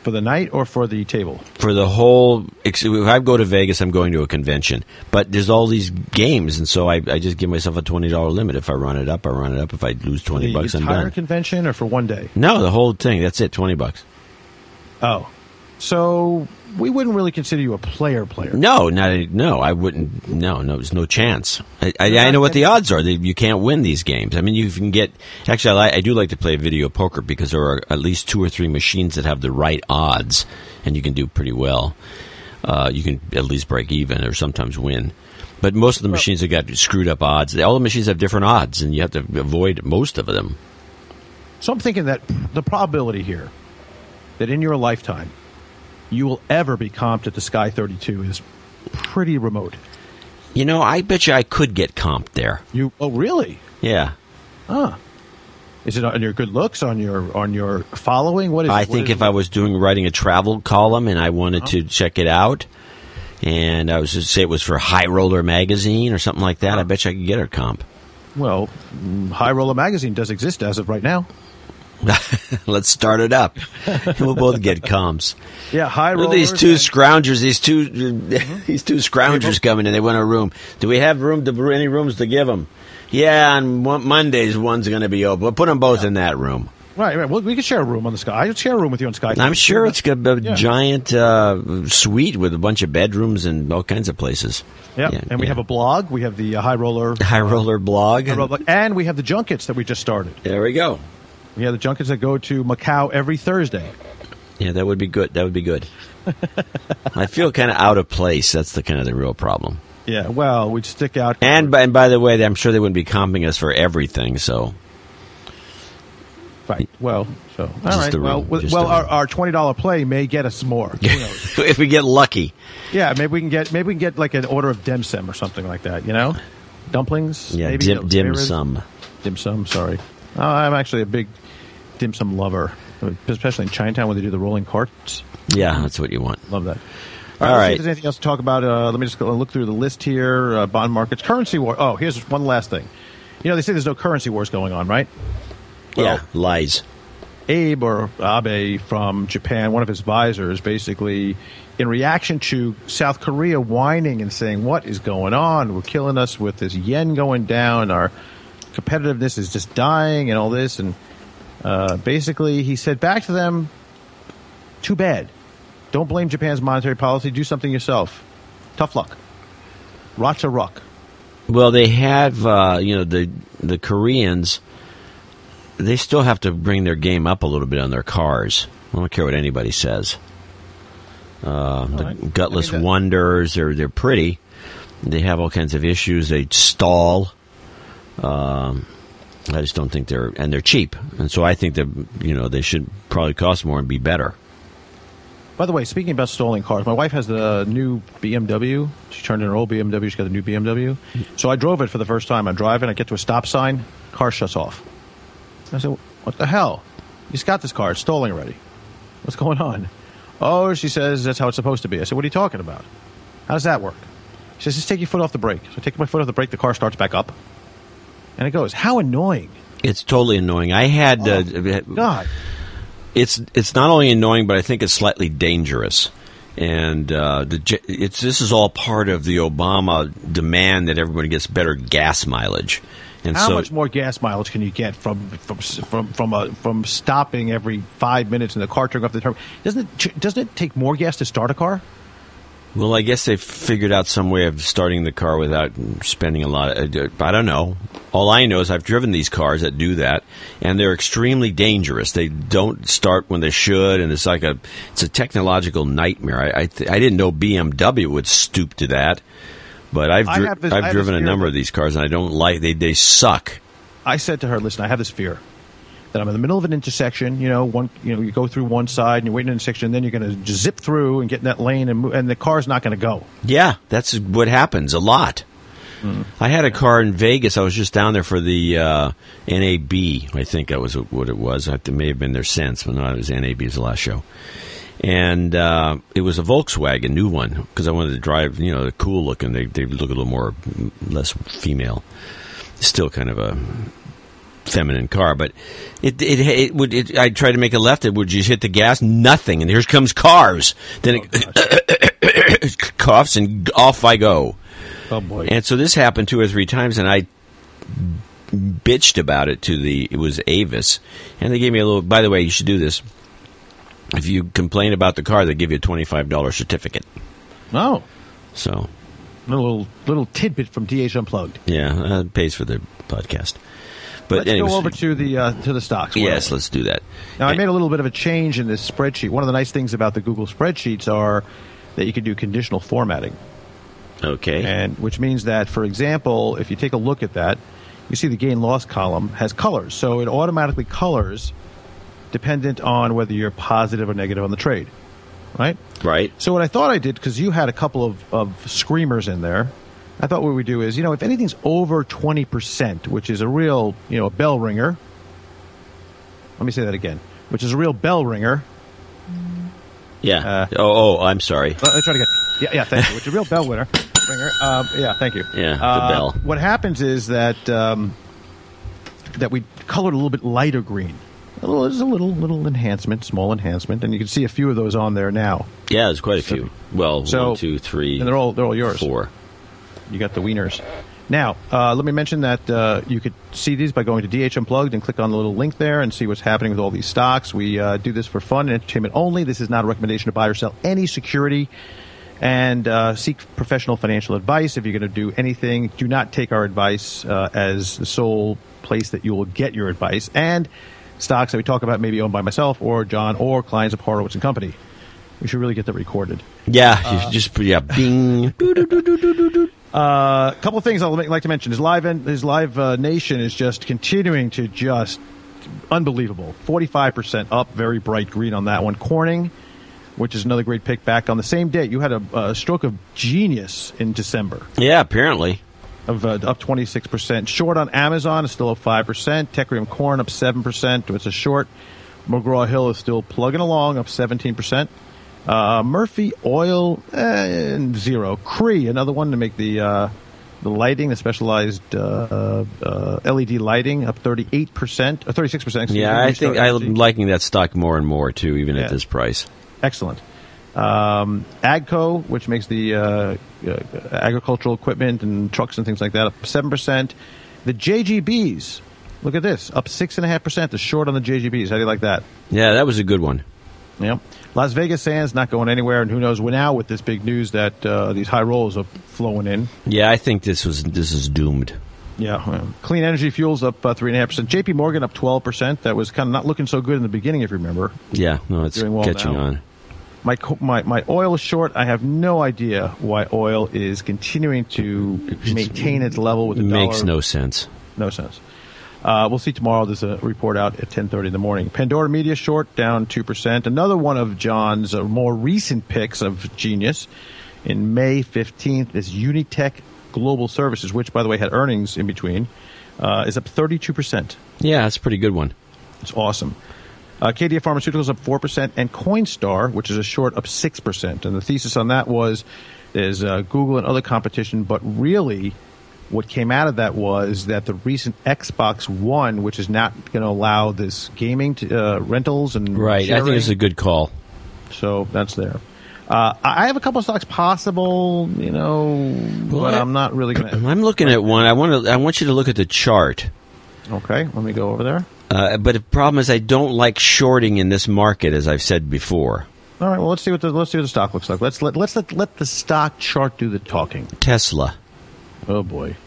For the night or for the table? For the whole, if I go to Vegas, I'm going to a convention. But there's all these games, and so I, I just give myself a twenty dollars limit. If I run it up, I run it up. If I lose twenty for bucks, I'm the entire done. convention or for one day? No, the whole thing. That's it, twenty bucks. Oh. So we wouldn't really consider you a player player. No, not a, no, I wouldn't. No, no, there's no chance. I, I, I know what the odds are. They, you can't win these games. I mean, you can get. Actually, I, I do like to play video poker because there are at least two or three machines that have the right odds, and you can do pretty well. Uh, you can at least break even or sometimes win. But most of the machines have got screwed up odds. All the machines have different odds, and you have to avoid most of them. So I'm thinking that the probability here that in your lifetime you will ever be comped at the Sky thirty-two is pretty remote. You know, I bet you I could get comped there. You? Oh, really? Yeah. Huh. Is it on your good looks, on your on your following? What is? I it? think What is if it? I was doing writing a travel column and I wanted Oh. to check it out, and I was to say it was for High Roller magazine or something like that, I bet you I could get a comp. Well, mm, High Roller magazine does exist as of right now. Let's start it up. We'll both get comps. Yeah, High Look Roller. at these two scroungers, these two these two scroungers coming in. They want a room. Do we have room to any rooms to give them? Yeah, on one, Mondays one's going to be open. We'll put them both in that room. Right, right. Well, we could share a room on the Sky. I could share a room with you on Sky. I'm sure it's got a Yeah. giant uh, suite with a bunch of bedrooms and all kinds of places. Yeah, Yeah, and we yeah. have a blog. We have the uh, High Roller, High Roller blog. High Roller, and we have the junkets that we just started. There we go. We have the junkets that go to Macau every Thursday. Yeah, that would be good. That would be good. I feel kind of out of place. That's the kind of the real problem. Yeah, well, we'd stick out. And by, and by the way, I'm sure they wouldn't be comping us for everything. So Right. Well, so all Just right. the Well, room, well, just well the our, room. our twenty dollar play may get us more. Who knows? if we get lucky, Yeah, maybe we can get maybe we can get like an order of dim sum or something like that. You know, dumplings. yeah, maybe dim, dim Favors? sum. Dim sum. Sorry, uh, I'm actually a big dim sum lover, especially in Chinatown when they do the rolling carts. Yeah, that's what you want. Love that. All All right. right. Let's see if there's anything else to talk about. Uh, let me just go look through the list here. Uh, bond markets, currency war. Oh, here's one last thing. You know, they say there's no currency wars going on, right? Yeah, lies. Abe or Abe from Japan, one of his advisors, basically, in reaction to South Korea whining and saying, what is going on? We're killing us with this yen going down. Our competitiveness is just dying and all this. And uh, basically, he said back to them, too bad. Don't blame Japan's monetary policy. Do something yourself. Tough luck. Ratcha ruck. Well, they have, uh, you know, the the Koreans. They still have to bring their game up a little bit on their cars. I don't care what anybody says. Uh, the right. gutless I mean, that- wonders. They're they're pretty. They have all kinds of issues. They stall. Um, I just don't think they're and they're cheap. And so I think that you know they should probably cost more and be better. By the way, speaking about stalling cars, my wife has the new B M W. She turned in her old B M W. She got the new B M W. So I drove it for the first time. I'm driving. I get to a stop sign. Car shuts off. I said, what the hell? You just got this car. It's stalling already. What's going on? Oh, she says that's how it's supposed to be. I said, what are you talking about? How does that work? She says, just take your foot off the brake. So I take my foot off the brake. The car starts back up. And it goes. How annoying. It's totally annoying. I had uh, God. It's it's not only annoying, but I think it's slightly dangerous. And uh, the j- it's this is all part of the Obama demand that everybody gets better gas mileage. And How so, much more gas mileage can you get from from from from, uh, from stopping every five minutes and the car turning off the terminal? Doesn't it doesn't it take more gas to start a car? Well, I guess they've figured out some way of starting the car without spending a lot of... I don't know. All I know is I've driven these cars that do that, and they're extremely dangerous. They don't start when they should, and it's like a it's a technological nightmare. I I, th- I didn't know B M W would stoop to that, but I've I dri- have this- I I've have driven this a fear number that- of these cars, and I don't like... They, they suck. I said to her, "Listen, I have this fear that I'm in the middle of an intersection. You know, one you know you go through one side and you're waiting in an intersection, and then you're going to zip through and get in that lane, and move, and the car's not going to go." Yeah, that's what happens a lot. Mm. I had a car in Vegas. I was just down there for the uh, N A B. I think that was what it was. It may have been there since, but no, it was N A B's the last show. And uh, it was a Volkswagen, new one, because I wanted to drive, you know, they're cool looking. They, they look a little more, less female. Still kind of a feminine car, but it it, it would. It, I tried to make a left. It would just hit the gas, nothing, and here comes cars. Then Oh, it, it coughs, and off I go. Oh boy! And so this happened two or three times, and I bitched about it to the. It was Avis, and they gave me a little. By the way, you should do this. If you complain about the car, they give you a twenty-five dollars certificate. Oh, So, little little tidbit from D H Unplugged. yeah, uh, it pays for the podcast. But Let's anyways, go over to the uh, to the stocks. yes, let's do that. Now, I made a little bit of a change in this spreadsheet. One of the nice things about the Google spreadsheets are that you can do conditional formatting, Okay. and which means that, for example, if you take a look at that, you see the gain-loss column has colors. So it automatically colors dependent on whether you're positive or negative on the trade, right? Right. So what I thought I did, because you had a couple of, of screamers in there, I thought what we do is, you know, if anything's over twenty percent, which is a real, you know, a bell ringer. Let me say that again, which is a real bell ringer. Yeah. Uh, oh, oh, I'm sorry. Let, let's try it again. Yeah, yeah, thank you. Which is a real bell winner. Ringer. Um, yeah, thank you. Yeah, the Uh, bell. What happens is that um, that we colored a little bit lighter green. A little, there's a little little enhancement, small enhancement, and you can see a few of those on there now. Yeah, there's quite a few. Well, So- one, two, three, And they're all they're all yours. four. You got the wieners. Now, uh, let me mention that uh, you could see these by going to D H Unplugged and click on the little link there and see what's happening with all these stocks. We uh, do this for fun and entertainment only. This is not a recommendation to buy or sell any security. And uh, seek professional financial advice. If you're going to do anything, do not take our advice uh, as the sole place that you will get your advice. And stocks that we talk about may be owned by myself or John or clients of Horowitz and Company. We should really get that recorded. Yeah, Uh, you just yeah, bing. A uh, couple of things I'd like to mention. His live his live uh, nation is just continuing to just unbelievable. forty-five percent up, very bright green on that one. Corning, which is another great pick back on the same day. You had a, a stroke of genius in December Yeah, apparently. of uh, up twenty-six percent. Short on Amazon is still up five percent. Tecrium Corn up seven percent. It's a short. McGraw Hill is still plugging along, up seventeen percent. Uh, Murphy Oil, eh, zero. Cree, another one to make the uh, the lighting, the specialized uh, uh, L E D lighting, up thirty-eight percent, or thirty-six percent. Excuse Yeah, me. I Restart think I'm Energy. liking that stock more and more too, even Yeah. at this price. Excellent. Um, Agco, which makes the uh, uh, agricultural equipment and trucks and things like that, up seven percent. The J G Bs, look at this, up six point five percent. The short on the J G Bs. How do you like that? Yeah, that was a good one. Yep. Las Vegas Sands not going anywhere, and who knows when now with this big news that uh, these high rolls are flowing in. Yeah, I think this was this is doomed. Yeah. well, Clean Energy Fuels up uh, three point five percent. J P Morgan up twelve percent. That was kind of not looking so good in the beginning, if you remember. Yeah, no, it's Doing well catching now. on. My, co- my my oil is short. I have no idea why oil is continuing to maintain its level with the Makes dollar. no sense. No sense. Uh, we'll see tomorrow. There's a report out at ten thirty in the morning. Pandora Media short, down two percent. Another one of John's uh, more recent picks of genius in May fifteenth is Unitech Global Services, which, by the way, had earnings in between, uh, is up thirty-two percent. Yeah, that's a pretty good one. It's awesome. Uh, K D F Pharmaceuticals up four percent, and Coinstar, which is a short, up six percent. And the thesis on that was there's uh, Google and other competition, but really what came out of that was that the recent Xbox One, which is not going to allow this gaming to, uh, rentals and Right, I think sharing, it's a good call. so that's there. Uh, I I have a couple of stocks possible, you know, but I- I'm not really going to. I'm looking at one. I want to. I want you to look at the chart. Okay, let me go over there. Uh, but the problem is, I don't like shorting in this market, as I've said before. All right, well, let's see what the let's see what the stock looks like. Let's let let's let, let the stock chart do the talking. Tesla. Oh boy.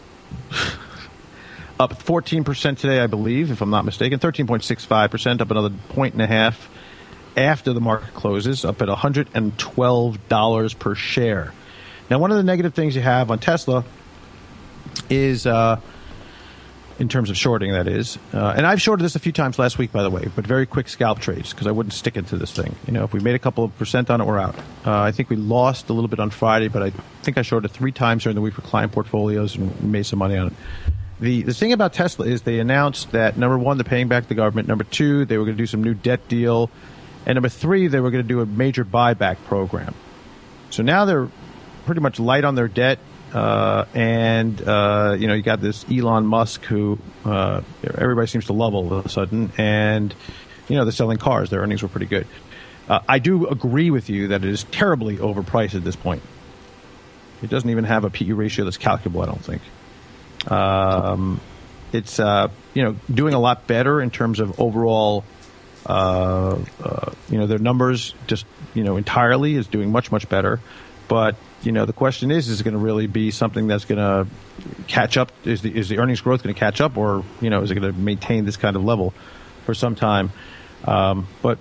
Up fourteen percent today, I believe, if I'm not mistaken. thirteen point six five percent, up another point and a half after the market closes, up at one hundred twelve dollars per share. Now, one of the negative things you have on Tesla is, uh, in terms of shorting, that is, uh, and I've shorted this a few times last week, by the way, but very quick scalp trades because I wouldn't stick into this thing. You know, if we made a couple of percent on it, we're out. Uh, I think we lost a little bit on Friday, but I think I shorted three times during the week for client portfolios and made some money on it. The the thing about Tesla is they announced that, number one, they're paying back the government. Number two, they were going to do some new debt deal. And number three, they were going to do a major buyback program. So now they're pretty much light on their debt, uh, and uh, you know you got this Elon Musk who uh, everybody seems to love all of a sudden, and you know they're selling cars. Their earnings were pretty good. Uh, I do agree with you that it is terribly overpriced at this point. It doesn't even have a P E ratio that's calculable, I don't think. Um, it's uh, you know doing a lot better in terms of overall. Uh, uh, you know, their numbers just, you know, entirely is doing much, much better. But, you know, the question is, is it going to really be something that's going to catch up? Is the, is the earnings growth going to catch up, or, you know, is it going to maintain this kind of level for some time? Um, but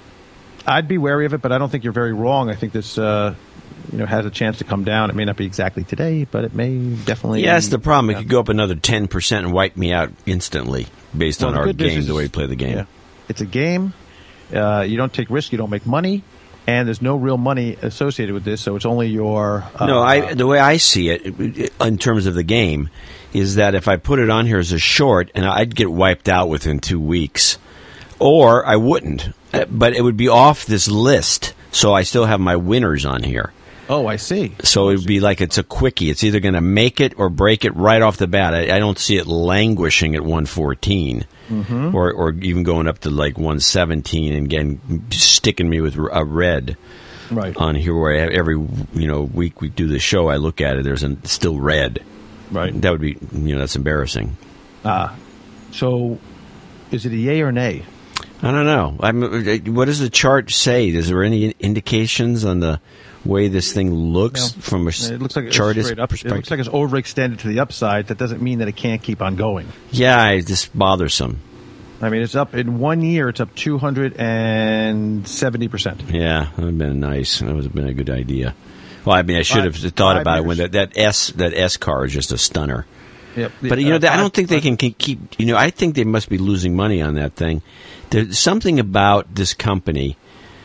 I'd be wary of it, but I don't think you're very wrong. I think this, uh, you know, has a chance to come down. It may not be exactly today, but it may definitely. Yeah, that's the problem. Yeah. It could go up another ten percent and wipe me out instantly based well, on our game, is, the way we play the game. Yeah. It's a game. Uh, you don't take risks. You don't make money, and there's no real money associated with this. So it's only your. Uh, no, I, the way I see it, in terms of the game, is that if I put it on here as a short, and I'd get wiped out within two weeks, or I wouldn't, but it would be off this list. So I still have my winners on here. Oh, I see. So it would be like it's a quickie. It's either going to make it or break it right off the bat. I, I don't see it languishing at one fourteen. Mm-hmm. Or, or even going up to like one seventeen and again sticking me with a red right. on here where every you know week we do the show I look at it there's a, still red. Right. That would be you know that's embarrassing. Ah, uh, so is it a yay or nay? I don't know. I'm, what does the chart say? Is there any indications on the way this thing looks no, from a it looks like chartist up, perspective? It looks like it's overextended to the upside. That doesn't mean that it can't keep on going. Yeah, it's just bothersome. I mean, it's up in one year. It's up two hundred seventy percent. Yeah, that would have been nice. That would have been a good idea. Well, I mean, I should have five, thought about it when that, that S that S car is just a stunner. Yep. But you know, uh, I don't think they can keep. You know, I think they must be losing money on that thing. There's something about this company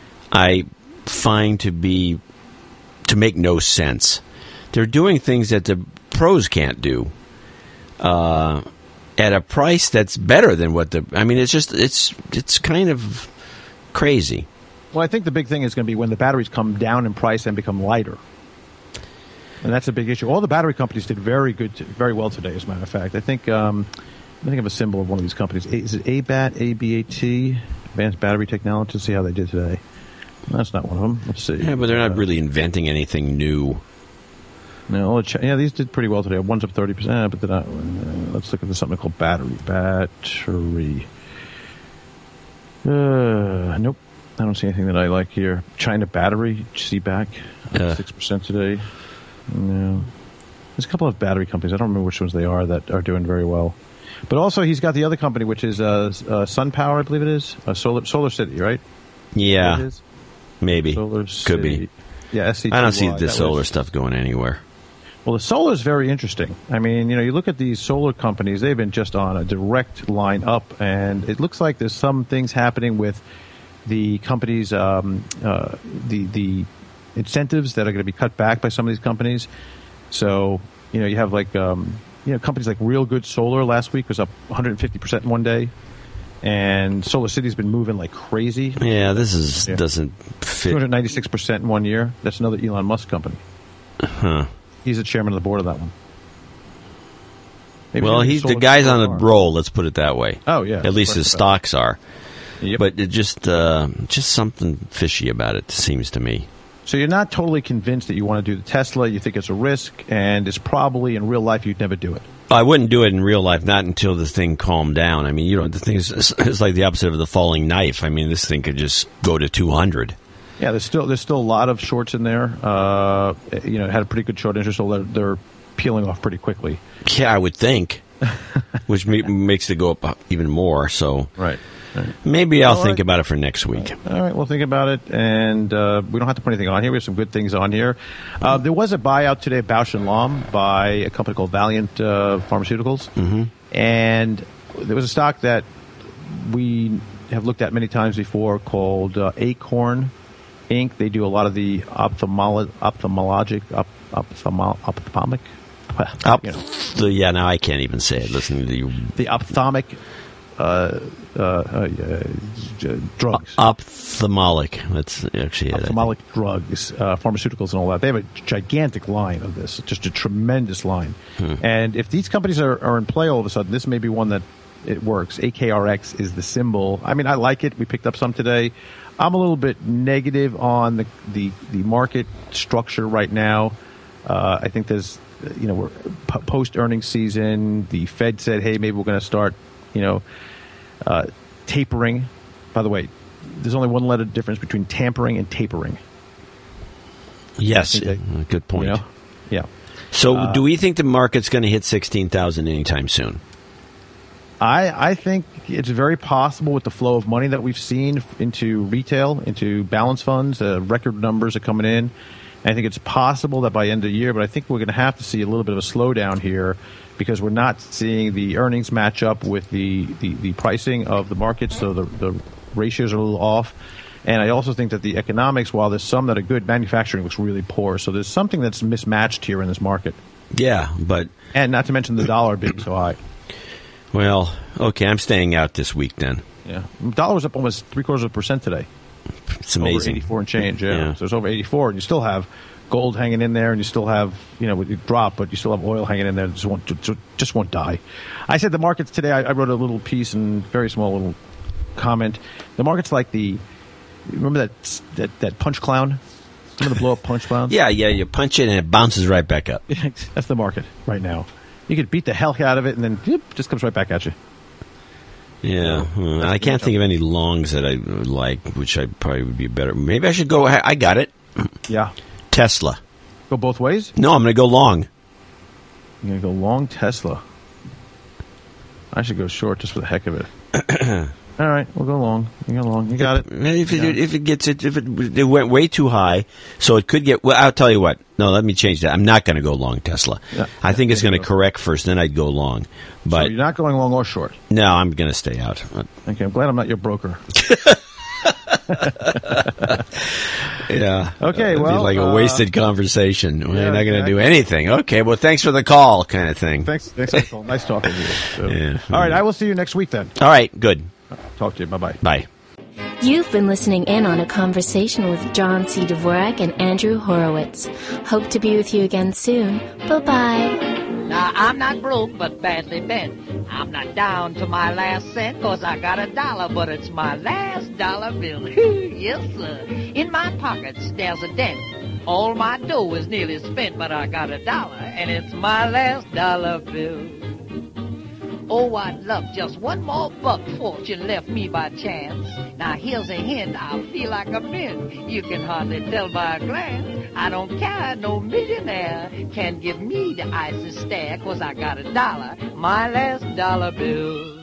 I find to be to make no sense. They're doing things that the pros can't do uh, at a price that's better than what the. I mean, it's just it's it's kind of crazy. Well, I think the big thing is going to be when the batteries come down in price and become lighter. And that's a big issue. All the battery companies did very good, very well today, as a matter of fact. I think, um, I think of a symbol of one of these companies. Is it A B A T, A B A T, Advanced Battery Technology? Let's see how they did today. That's not one of them. Let's see. Yeah, but they're not uh, really inventing anything new. No, yeah, these did pretty well today. One's up thirty percent, but then I, uh, let's look at something called battery. Battery. Uh, nope. I don't see anything that I like here. China Battery, C back, uh, six percent today. No. There's a couple of battery companies. I don't remember which ones they are that are doing very well. But also, he's got the other company, which is uh, uh, SunPower, I believe it is. Uh, Solar Solar City, right? Yeah. Maybe. Solar Could City. be. Yeah, S C T Y. I don't see the that solar was, stuff going anywhere. Well, the solar is very interesting. I mean, you know, you look at these solar companies, they've been just on a direct line up, and it looks like there's some things happening with the companies, um, uh, the the incentives that are going to be cut back by some of these companies. So, you know, you have like, um, you know, companies like Real Good Solar last week was up one hundred fifty percent in one day. And Solar City's been moving like crazy. Yeah, this is yeah. doesn't fit. two hundred ninety-six percent in one year. That's another Elon Musk company. Huh. He's the chairman of the board of that one. Maybe well, he's the guy's on a roll. Let's put it that way. Oh yeah, at least his stocks are. Yep. But it just uh, just something fishy about it seems to me. So you're not totally convinced that you want to do the Tesla. You think it's a risk, and it's probably in real life you'd never do it. I wouldn't do it in real life, not until the thing calmed down. I mean, you know, the thing is, it's like the opposite of the falling knife. I mean, this thing could just go to two hundred. Yeah, there's still there's still a lot of shorts in there. Uh, you know, it had a pretty good short interest, so they're, they're peeling off pretty quickly. Yeah, I would think, which ma- makes it go up even more. So right. Right. Maybe I'll All think right. about it for next week. All right, we'll think about it, and uh, we don't have to put anything on here. We have some good things on here. Uh, there was a buyout today, Bausch and Lomb, by a company called Valiant uh, Pharmaceuticals, mm-hmm. and there was a stock that we have looked at many times before called uh, Acorn Incorporated. They do a lot of the ophthalmolo- ophthalmologic, op- ophthalmo- ophthalmic, Op- you know. the, yeah, now I can't even say it. Listening to you, the ophthalmic uh, uh, uh, uh, drugs. Ophthalmic. That's actually it. Ophthalmic drugs, uh, pharmaceuticals, and all that. They have a gigantic line of this, just a tremendous line. Hmm. And if these companies are, are in play all of a sudden, this may be one that it works. A K R X is the symbol. I mean, I like it. We picked up some today. I'm a little bit negative on the the, the market structure right now. Uh, I think there's, you know, we're p- post earnings season. The Fed said, hey, maybe we're going to start, you know, uh, tapering. By the way, there's only one letter difference between tampering and tapering. Yes, they, good point. You know? Yeah. So, uh, do we think the market's going to hit sixteen thousand anytime soon? I, I think it's very possible with the flow of money that we've seen into retail, into balance funds. Uh, record numbers are coming in. I think it's possible that by end of the year, but I think we're going to have to see a little bit of a slowdown here because we're not seeing the earnings match up with the, the, the pricing of the market, so the, the ratios are a little off. And I also think that the economics, while there's some that are good, manufacturing looks really poor. So there's something that's mismatched here in this market. Yeah, but... And not to mention the dollar being so high. Well, okay, I'm staying out this week then. Yeah. The dollar was up almost three-quarters of a percent today. It's amazing. Over eighty-four and change, yeah. yeah. So it's over eighty-four, and you still have gold hanging in there, and you still have, you know, it dropped, but you still have oil hanging in there that just won't, just won't die. I said the markets today, I, I wrote a little piece and very small little comment. The market's like the, remember that that, that punch clown? Remember the blow-up punch clown? Yeah, yeah, you punch it and it bounces right back up. That's the market right now. You could beat the hell out of it, and then yep, just comes right back at you. Yeah, well, I can't think of any longs that I would like, which I probably would be better. Maybe I should go. I got it. Yeah. Tesla. Go both ways? No, I'm going to go long. You're going to go long Tesla. I should go short just for the heck of it. All right, we'll go long. You go long. You got it. If it, it. if it gets it, if it, it went way too high, so it could get. Well, I'll tell you what. No, let me change that. I'm not going to go long Tesla. Yeah, I think yeah, it's going to correct first, then I'd go long. But so you're not going long or short. No, I'm going to stay out. Okay, I'm glad I'm not your broker. Yeah. Okay. It'd well, be like a wasted uh, conversation. We're yeah, not going to exactly. do anything. Okay. Well, thanks for the call, kind of thing. Thanks. Thanks for the call. Nice talking to you. So. Yeah. All right. I will see you next week then. All right. Good. Talk to you. Bye bye. Bye. You've been listening in on a conversation with John C. Dvorak and Andrew Horowitz. Hope to be with you again soon. Bye-bye. Now, I'm not broke, but badly bent. I'm not down to my last cent, cause I got a dollar, but it's my last dollar bill. Yes, sir. In my pockets, there's a dent. All my dough is nearly spent, but I got a dollar, and it's my last dollar bill. Oh, I'd love just one more buck fortune left me by chance. Now, here's a hint, I'll feel like a mint. You can hardly tell by a glance. I don't care, no millionaire can give me the icy stare, cause I got a dollar, my last dollar bill.